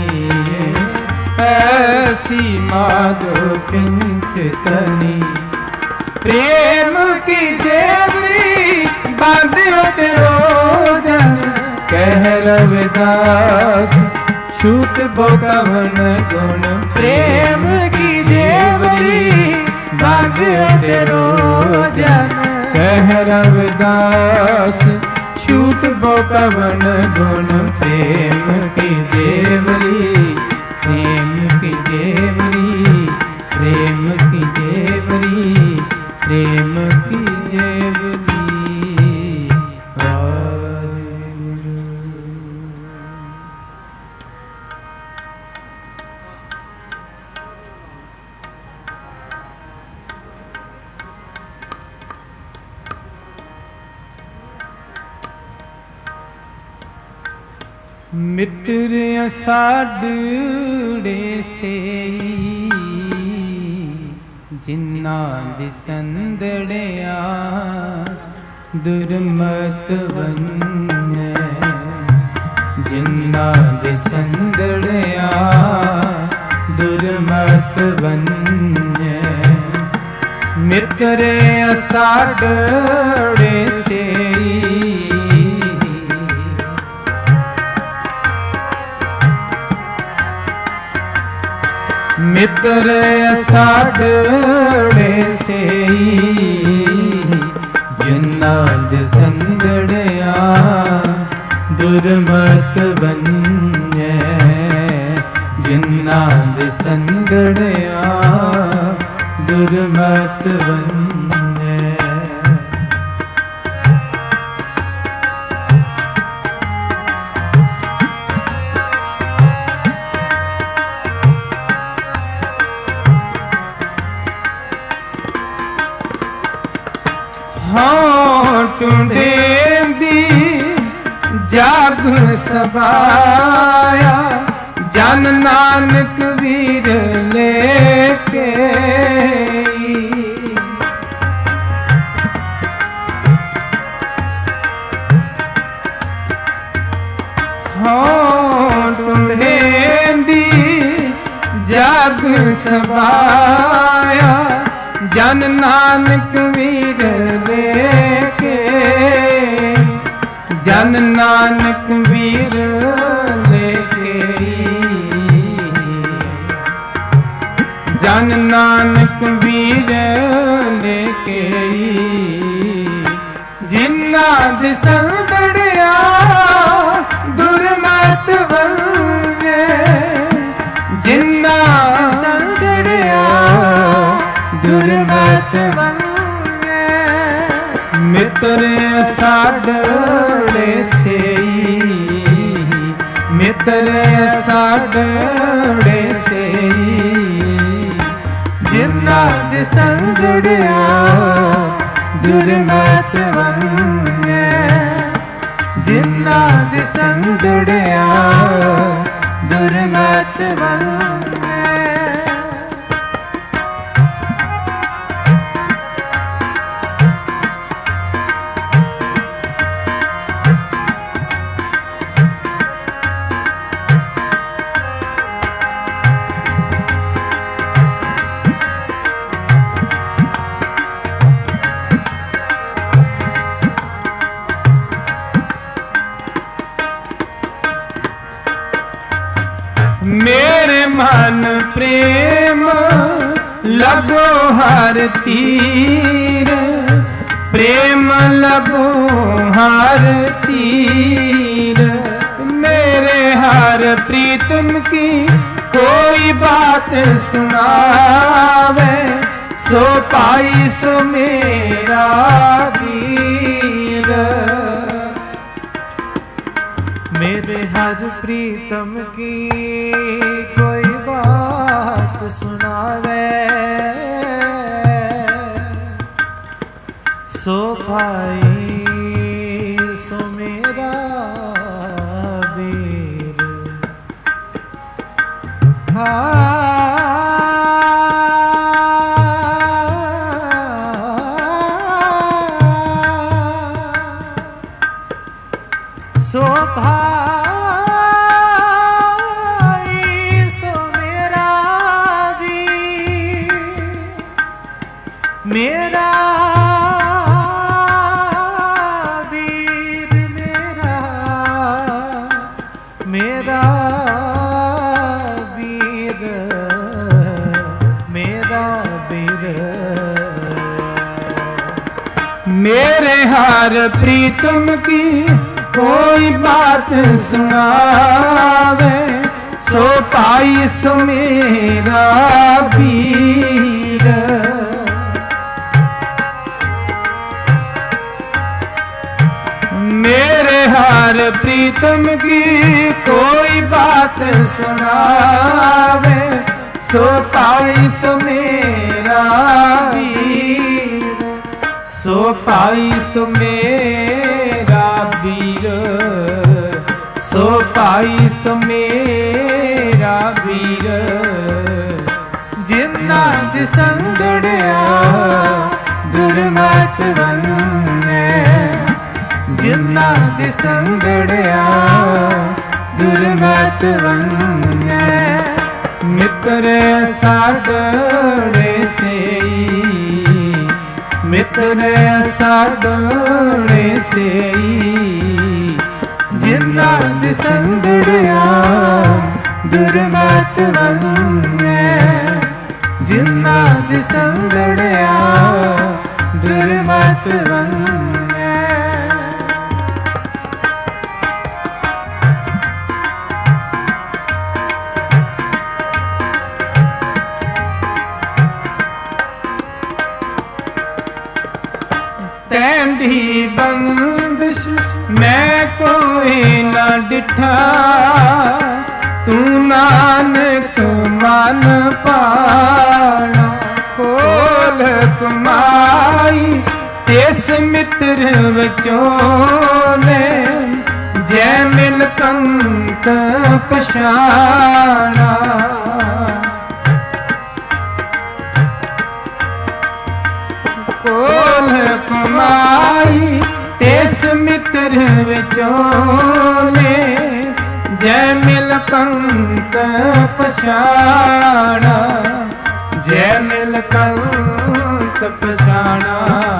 ऐसी माधो खिंचतनी। प्रेम की जेवरी बांध्यो तेरो जन। कह रविदास छूट बो कवन गुण प्रेम की जेवरी बांध्यो तेरो जन। कह रविदास छूट बो कवन गुण प्रेम की जेवरी। प्रेम की जेवरी प्रेम की जेवरी प्रेम की जेवरी। मित्र साडे से जिन्ना दिसंदड़िया दुर्मत वन्य। जिन्ना दिसंदड़िया दुर्मत वन्य। मित्र साडे से मित्र साडे से जिन्ना दिसंदड़िया दुर्मत वन्य। जिन्ना दिसंदड़िया दुर्मत वन्य। हाँ टूंडे दी जाग सबाया जन नानक वीर लेके। हाँ टूंडे दी जाग सबाया जन नानक वीर लेके। जन नानक वीर लेके। जन नानक वीर लेके। जिन्ना दिसंदड़िया दुर्मत वन्य। जिन्ना दिसंदड़िया दुर्मत वन्य। मित्र साडे से मित्र साडे से ਸੰਗੜਿਆ ਦੁਰਮਤ ਵੰਨੇ ਜਿਨ੍ਹਾਂ ਦੇ ਸੰਗੜਿਆ ਦੁਰਮਤ ਵੰਨੇ मेरे मन प्रेम लगो हर तीर प्रेम लगो हर तीर मेरे हर प्रीतम की कोई बात सुनावे सो पाई सो मेरा वीर मेरे हर प्रीतम की कोई बात सुनावे सो भाई सो मेरा वीर सो मेरा वीर मेरा वीर मेरा वीर मेरे हर प्रीतम की कोई बात सुनावे सो पाई सो मेरा वीर मेरे हर प्रीतम की कोई बात सुनावे सो पाई सो मेरा वीर सो पाई सो मेरा वीर सो पाई सो मेरा वीर जिन्ना दे संगड़िया दुर्मत वन्ने जिन्ना दे संगड़िया दुर्मत वन्ने मित्र साडड़े सेई मित्र साडड़े सेई जिन्ना दे संगड़िया दुर्मत वन्ने जिन्ना दे संगड़िया दुर्मत वन्ने तैंदी बंदिश मैं कोई न डिठा तू नानक मन पाना कोल कमाई तेस मित्र विचोले जै मिल कंत पछाना कोल कमाई तेस मित्र विचोले जै मिल कंत पछाना जै मिल कंत पछाना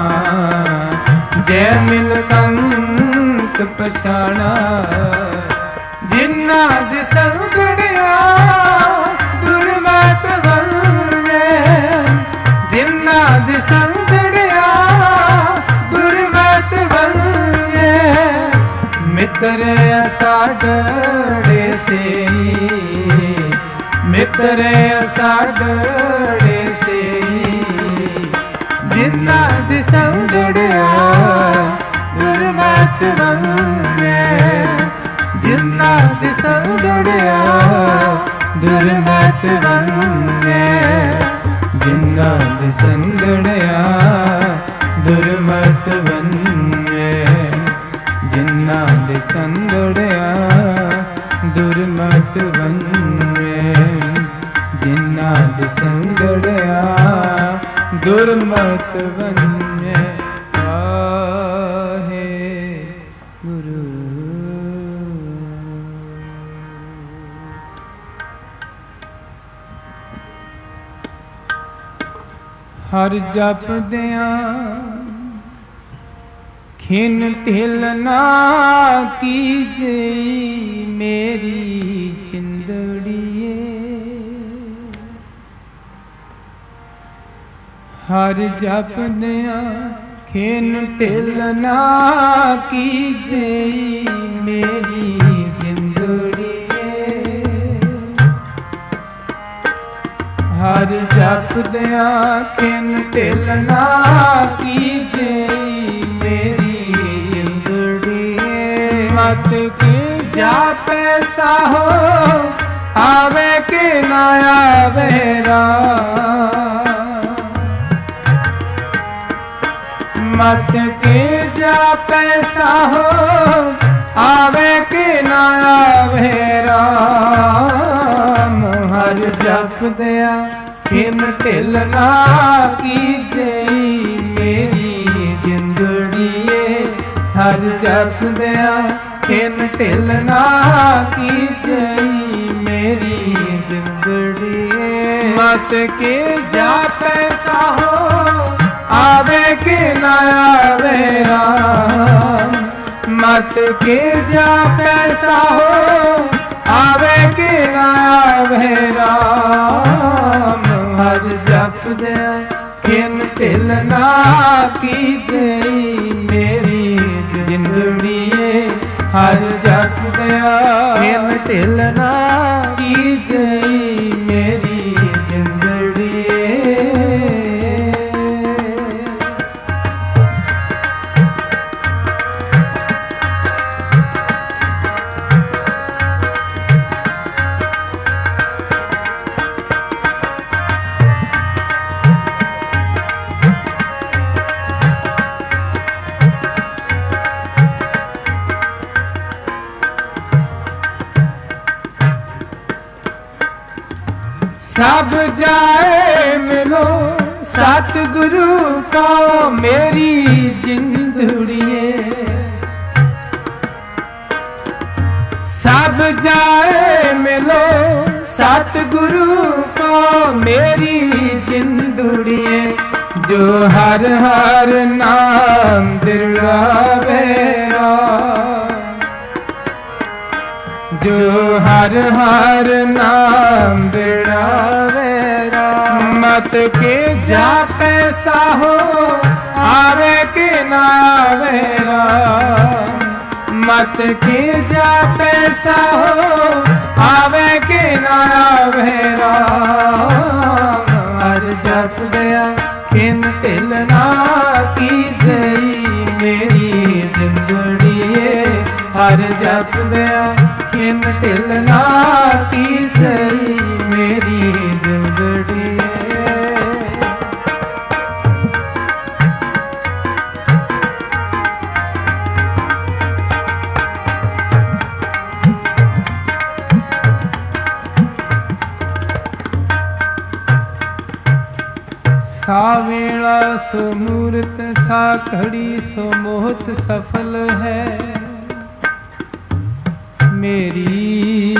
जै मिल कंत पछाना जिन्ना दे संगड़िया दुर्मत वन्ने जिन्ना दे संगड़िया दुर्मत वन्ने मित्र साडड़े सेई मित्र साडड़े सेई जिन्ना दे संगड़िया दुर्मत वन्ने जिन्ना दे संगड़िया दुर्मत वन्ने ਜਿਨ੍ਹਾਂ ਦੇ ਸੰਗੜਿਆ ਦੁਰਮਤ ਬੰਨੇ, ਜਿਨ੍ਹਾਂ ਦੇ ਸੰਗੜਿਆ ਦੁਰਮਤ ਬੰਨੇ, ਜਿਨ੍ਹਾਂ ਦੇ ਸੰਗੜਿਆ ਦੁਰਮਤ ਬੰਨੇ। ਵਾਹਿਗੁਰੂ। ਹਰ ਜਪਦਿਆਂ ਖਿਨ ਢਿਲ ਨਾ ਕੀਜੇ ਮੇਰੀ ਚਿੰਦੜੀਏ, ਹਰ ਜਪਦਿਆਂ ਖਿਨ ਢਿਲ ਨਾ ਕੀਜੇ ਮੇਰੀ ਚਿੰਦੜੀਏ, ਹਰ ਜਪਦਿਆਂ ਖਿਨ ਢਿਲ ਨਾ ਕੀਜੇ ਮੇਰੀ ਜਿੰਦੜੀਏ। ਮਤ ਕੀ ਜਾਪੈ ਸਾਹੋ ਆਵੇ ਕਿ ਨਾ ਆਵੇ ਰਾਮ, ਮਤ ਕੀ ਜਾਪੈ ਸਾਹੋ ਆਵੇ ਕਿ ਨਾ ਆਵੇ ਰਾਮ। ਹਰ ਜਪਦਿਆਂ ਖਿਨ ਢਿਲ ਨਾ ਕੀਜੇ ਮੇਰੀ ਜਿੰਦੜੀਏ, ਹਰ ਜਪਦਿਆਂ ਖਿਨ ਢਿਲ ਨਾ ਕੀਜੇ ਮੇਰੀ ਜਿੰਦੜੀਏ। ਮਤ ਕੇ ਜਾਪੈ ਸਾਹੋ ਆਵੇ ਕਿ ਨਾ ਆਵੇ ਰਾਮ, ਮਤ ਕੇ ਜਾਪੈ ਸਾਹੋ ਆਵੇ ਕਿ ਨਾ ਆਵੇ ਰਾਮ। ਹਰ ਜਪਦਿਆਂ ਖਿਨ ਢਿਲ ਨਾ ਕੀਜੇ ਮੇਰੀ ਜਿੰਦੜੀਏ, ਹਰ ਜਪਦਿਆਂ ਖਿਨ ਢਿਲ ਨਾ ਕੀਜੇ ਮੇਰੀ ਜਿੰਦੜੀਏ। ਸਭ ਜਾਏ ਮਿਲੋ ਸਤਿਗੁਰੂ ਕੋ ਮੇਰੀ ਜਿੰਦੜੀਏ, ਸਭ ਜਾਏ ਮਿਲੋ ਸਤਿਗੁਰੂ ਕੋ ਮੇਰੀ ਜਿੰਦੜੀਏ। ਜੋ ਹਰ ਹਰ ਨਾਮ ਦਿਲਾਵੇ ਜੋ ਹਰ ਹਰ ਨਾਮ ਦਿਲਾਵੇ ਰਾਮ। ਮਤ ਕੇ ਜਾਪੈ ਸਾਹੋ ਆਵੇ ਕਿ ਨਾ ਆਵੇ ਰਾਮ, ਮਤ ਕੇ ਜਾਪੈ ਸਾਹੋ ਆਵੇ ਕਿ ਨਾ ਆਵੇ ਰਾਮ। ਹਰ ਜਪਦਿਆਂ ਖਿਨ ਢਿਲ ਨਾ ਕੀਜੇ ਮੇਰੀ ਜਿੰਦੜੀਏ, ਹਰ ਜਪਦਿਆਂ ਖਿਨ ਢਿਲ ਨਾ ਕੀਜੇ ਮੇਰੀ ਜਿੰਦੜੀਏ। ਸਾ ਵੇਲਾ ਸੋ ਮੂਰਤ ਸਾ ਘੜੀ ਸੋ ਮੋਹਤ ਸਫਲ ਹੈ ਮੇਰੀ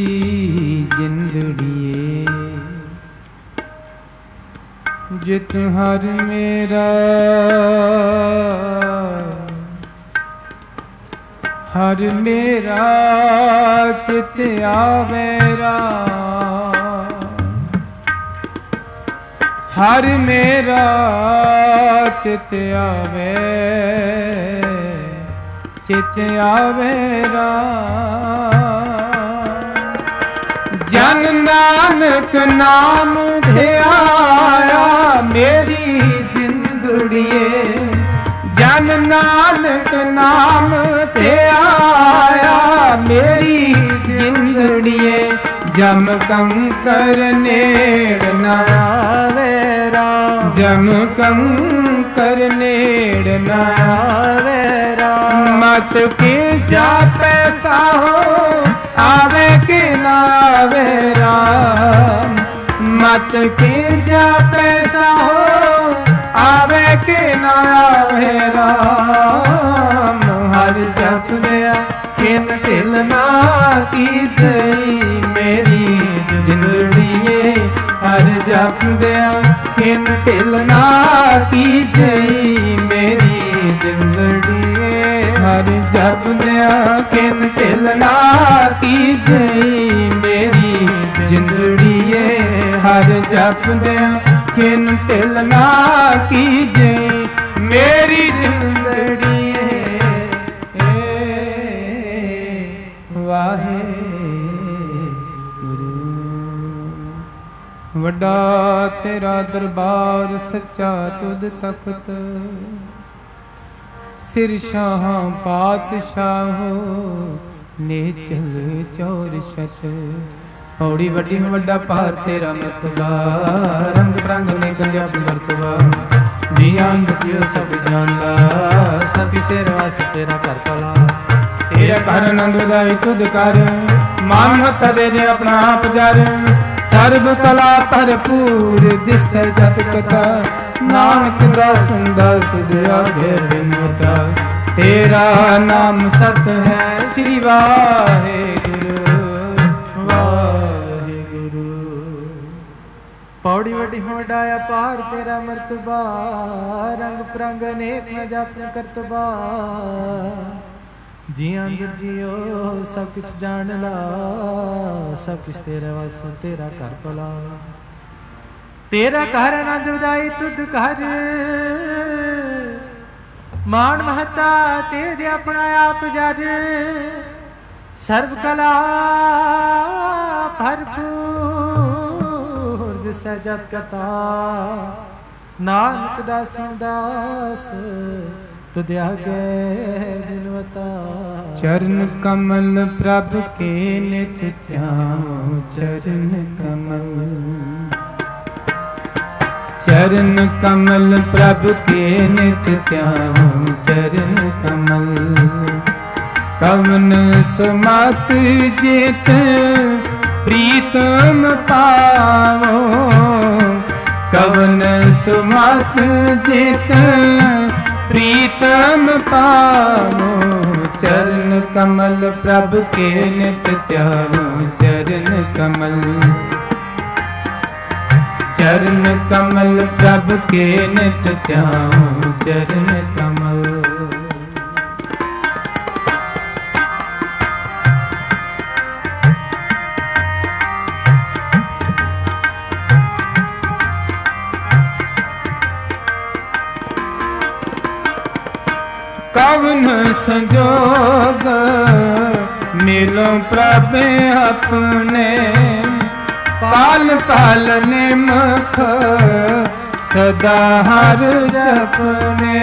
ਜਿੰਦੜੀਏ। ਜਿਤ ਹਰ ਮੇਰਾ ਹਰ ਮੇਰਾ ਚਿਤ ਆਵੇ ਰਾਮ, ਹਰ ਮੇਰਾ ਚਿਤ ਆਵੇ ਚਿਤ ਆਵੇ ਰਾਮ। ਜਨ ਨਾਨਕ ਨਾਮ ਧਿਆਇਆ ਮੇਰੀ ਜਿੰਦੜੀਏ, ਜਨ ਨਾਨਕ ਨਾਮ ਧਿਆਇਆ ਮੇਰੀ ਜਿੰਦੜੀਏ। ਜਮ ਕੰਕਰ ਨੇੜ ਨਾ ਆਵੇ ਰਾਮ, ਜਮ ਕੰਕਰ ਨੇੜ ਨਾ ਆਵੇ ਰਾਮ। ਮਤ ਕੀ ਜਾਪੈ ਸਾਹੋ ਆਵੇ ਕਿ ਨਾ ਆਵੇ ਰਾਮ, ਮਤ ਕੀ ਜਾਪੈ ਸਾਹੋ ਆਵੇ ਕਿ ਨਾ ਆਵੇ ਰਾਮ। ਹਰ ਜਪਦਿਆ ਕਿਨ ਢਿਲ ਨਾ ਕੀਜਈ ਮੇਰੀ ਜਿੰਦੜੀਏ, ਹਰ ਜਪਦਿਆ ਕਿਨ ਢਿਲ ਨਾ ਕੀਜਈ ਮੇਰੀ ਜਿੰਦੜੀਏ, ਹਰ ਜਪਦਿਆ ਕਿਨ ਢਿਲ ਨਾ ਕੀਜਈ ਮੇਰੀ ਜਿੰਦੜੀਏ, ਹਰ ਜਪਦਿਆ ਕਿਨ ਢਿਲ ਨਾ ਕੀਜਈ ਮੇਰੀ ਜਿੰਦੜੀਏ। ਵੱਡਾ ਤੇਰਾ ਦਰਬਾਰ ਸੱਚਾ ਤੁਧ ਤਖਤ, ਸਿਰ ਸ਼ਾਹਾਂ ਪਾਤਸ਼ਾਹੋ ਨੇਚਲ ਚੌਰ ਛਤ। ਪੌੜੀ ਵੱਡੀ ਵੱਡਾ ਭਾਰ ਤੇਰਾ ਮਤਬਾ, ਰੰਗ ਪ੍ਰੰਗ ਨੇ ਗੰਜਾ ਵਰਤਵਾ। ਜੀ ਅੰਗ ਪਿਓ ਸਭ ਜਾਣਦਾ, ਸਭ ਤੇਰਾ ਵਾਸ ਤੇਰਾ ਘਰ ਭਲਾ। ਤੇਰਾ ਘਰ ਆਨੰਦ ਵਧਾਈ ਤੁਧ ਕਰ, ਮਾਨ ਮਹੱਤਾ ਦੇ ਦੇ ਆਪਣਾ ਆਪ ਜਰ। ਸਰਬ ਕਲਾ ਭਰਪੂਰ ਦਿਸੈ ਜਤ ਕਥਾ, ਨਾਨਕ ਦਾਸਨ ਦਾਸ ਤੁਝ ਆਗੇ ਬਿਨਵਤਾ। ਤੇਰਾ ਨਾਮ ਸਤ ਹੈ ਸ੍ਰੀ ਵਾਹਿਗੁਰੂ ਵਾਹਿਗੁਰੂ। ਪੌੜੀ ਵੱਡੀ ਵੱਡਾ ਅਪਾਰ ਤੇਰਾ ਮਰਤਬਾ, ਰੰਗ ਪ੍ਰੰਗ ਅਨੇਕ ਨ ਜਪਨ ਕਰਤਬਾ। ਜੀ ਅੰਦਰ ਜੀਓ ਸਭ ਕੁਛ ਜਾਣ ਲਾ, ਸਭ ਕੁਛ ਤੇਰਾ ਵਸ ਤੇਰਾ ਘਰ ਭਲਾ। ਤੇਰਾ ਘਰ ਆਨੰਦ ਵਧਾਈ ਤੁਧ ਘਰ, ਮਾਣ ਮਹੱਤਾ ਤੇ ਦੇ ਆਪਣਾ ਆਪ ਜਰ। ਸਰਬ ਕਲਾ ਭਰਪੂਰ ਦਿਸੈ ਜਤ ਕਥਾ, ਨਾਨਕ ਦਾਸਨ ਦਾਸ ਤੁਧ ਆਗੇ ਬਿਨਵਤਾ। ਚਰਨ ਕਮਲ ਪ੍ਰਭ ਕੇ ਨਿਤ ਧਿਆਉ, ਚਰਨ ਕਮਲ, ਚਰਨ ਕਮਲ ਪ੍ਰਭ ਕੇ ਨਿਤ ਧਿਆਉ, ਚਰਨ ਕਮਲ। ਕਵਨ ਸਮਤ ਜਿਤ ਪ੍ਰੀਤਮ ਪਾਵੋ, ਕਵਨ ਸਮਤ ਜਿਤ ਪ੍ਰੀਤਮ ਪਾਵੋ। ਚਰਨ ਕਮਲ ਪ੍ਰਭ ਕੇ ਨਿਤ ਧਿਆਵੋ, ਚਰਨ ਕਮਲ, ਚਰਨ ਕਮਲ ਪ੍ਰਭ ਕੇ ਨਿਤ ਧਿਆਵੋ, ਚਰਨ ਕਮਲ। ਕਵਨ ਸੰਜੋਗ ਮਿਲੋ ਪ੍ਰਭ ਆਪਣੇ, ਪਾਲ ਪਾਲ ਨਿਮਖ ਸਦਾ ਹਰ ਜਪਨੇ।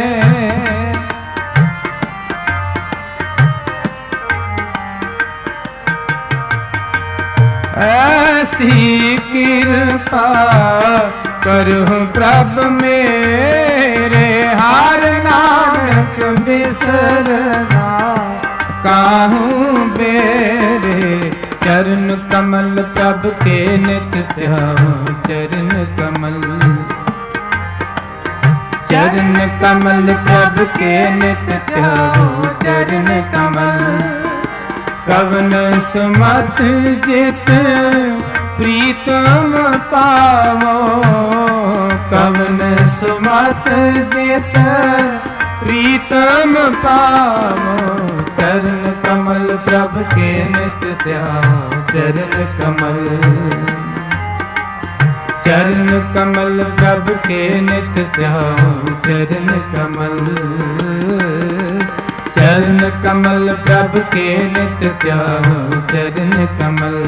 ਐਸੀ ਕਿਰਪਾ ਕਰਹੁ ਪ੍ਰਭ ਮੇਰੇ, ਹਰ ਨਾਨਕ ਬਿਸਰਨਾ ਕਾਹੂ ਬੇਰੇ। ਚਰਨ ਕਮਲ ਪ੍ਰਭ ਕੇ ਨਿਤ ਧਿਆਵੋ, ਚਰਨ ਕਮਲ, ਚਰਨ ਕਮਲ ਪ੍ਰਭ ਕੇ ਨਿਤ ਧਿਆਵੋ, ਚਰਨ ਕਮਲ। ਕਵਨ ਸਮਤ ਜਿਤ ਪ੍ਰੀਤਮ ਪਾਵੋ, ਕਵਨ ਸਮਤ ਜਿਤ ਪ੍ਰੀਤਮ ਪਾਵੋ। ਚਰਨ ਕਮਲ ਪ੍ਰਭ ਕੇ ਨਿਤ ਧਿਆਵੋ, ਚਰਨ ਕਮਲ, ਚਰਨ ਕਮਲ ਪ੍ਰਭ ਕੇ ਨਿਤ ਧਿਆਵੋ, ਚਰਨ ਕਮਲ। ਚਰਨ ਕਮਲ ਪ੍ਰਭ ਕੇ ਨਿਤ ਧਿਆਵੋ, ਚਰਨ ਕਮਲ,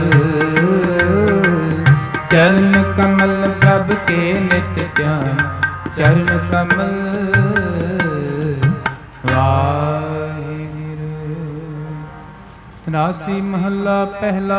ਚਰਨ ਕਮਲ ਪ੍ਰਭ ਕੇ ਨਿਤ ਧਿਆਵੋ, ਚਰਨ ਕਮਲ। ਵਾਹਿਗੁਰੂ ਤਨਾਸੀ ਮਹੱਲਾ ਪਹਿਲਾ।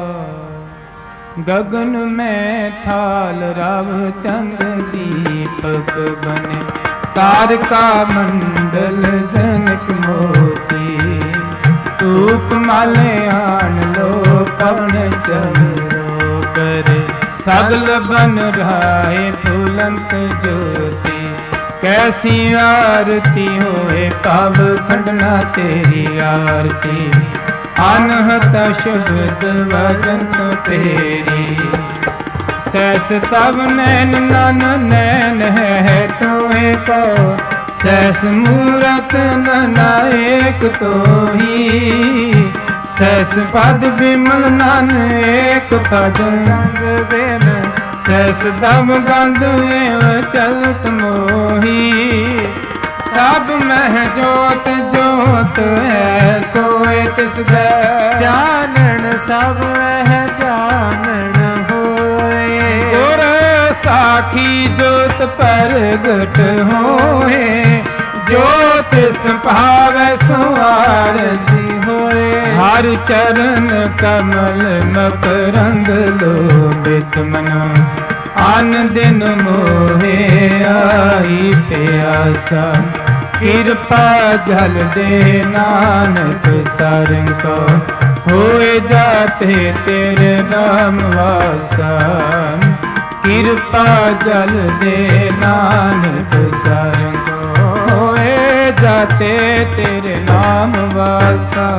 ਗगन में थाल रव चंद दीपक बने, तारका मंडल जनक मोती। धूप माले आन लो पवन चलो करे, सगल बन रहाए फूलंत ज्योति। कैसी आरती होए कब खंडना तेरी आरती, अनहत शब्द वजंत तेरी। सहस तब नैन नन नैन है तोहे को, सहस मूरत नन एक तो ही। सहस पद विमल नन एक पद रंग बेन, सहस दम गंध एव चलत मोही। सब मह जोत जोत है सोए तिस दे, जानन सब मह जानन होए। गुर साखी जोत परगट होए, जोत संभावै सो आरती होए। हर चरण कमल मकरंद लोभित मनो, आन दिन मोहे आई प्यासा। कृपा जल दे नानक सारंग को, होए जाते तेरे नाम वासा। कृपा जल दे नानक सारंग को, होए जाते तेरे नाम वासा।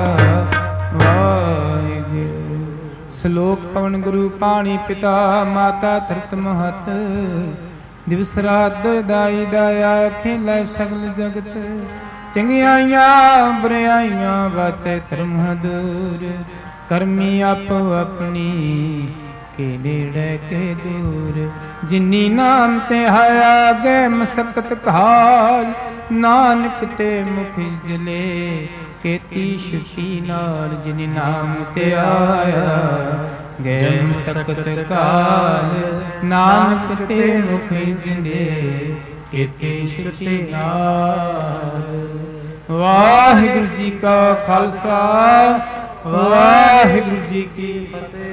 ਸ਼ਲੋਕ ਪਵਨ ਗੁਰੂ ਪਾਣੀ ਪਿਤਾ ਮਾਤਾ ਧਰਤ ਮਹਤ। ਦਿਵਸ ਰਾਤ ਦਾਈ ਦਾਇਆ ਖੇਲੇ ਸਗਲ ਜਗਤ। ਚੰਗਿਆਈਆਂ ਬੁਰਾਈਆਂ ਵਾਚੇ ਧਰਮ ਦੂਰ। ਕਰਮੀ ਆਪੋ ਆਪਣੀ ਕੇ ਨੇੜੇ ਕੇ ਦੂਰ। ਜਿਨੀ ਨਾਮ ਤੇ ਆਇਆ ਗਏ ਮਸਕਤ ਕਾਲ। ਨਾਨਕ ਤੇ ਮੁਖ ਜਲੇ ਕੀਤੀ ਛੁੱਟੀ ਨਾਲ। ਜਿਨ ਨਾਮ ਤੇ ਆਇਆ ਗਏ ਮਸਕਤ ਕਾਲ। ਨਾਨਕ ਤੇ ਮੁਖ ਜਲੇ ਕੀਤੀ ਛੁੱਟੀ ਨਾਲ। ਵਾਹਿਗੁਰੂ ਜੀ ਕਾ ਖਾਲਸਾ, ਵਾਹਿਗੁਰੂ ਜੀ ਕੀ ਫਤਿਹ।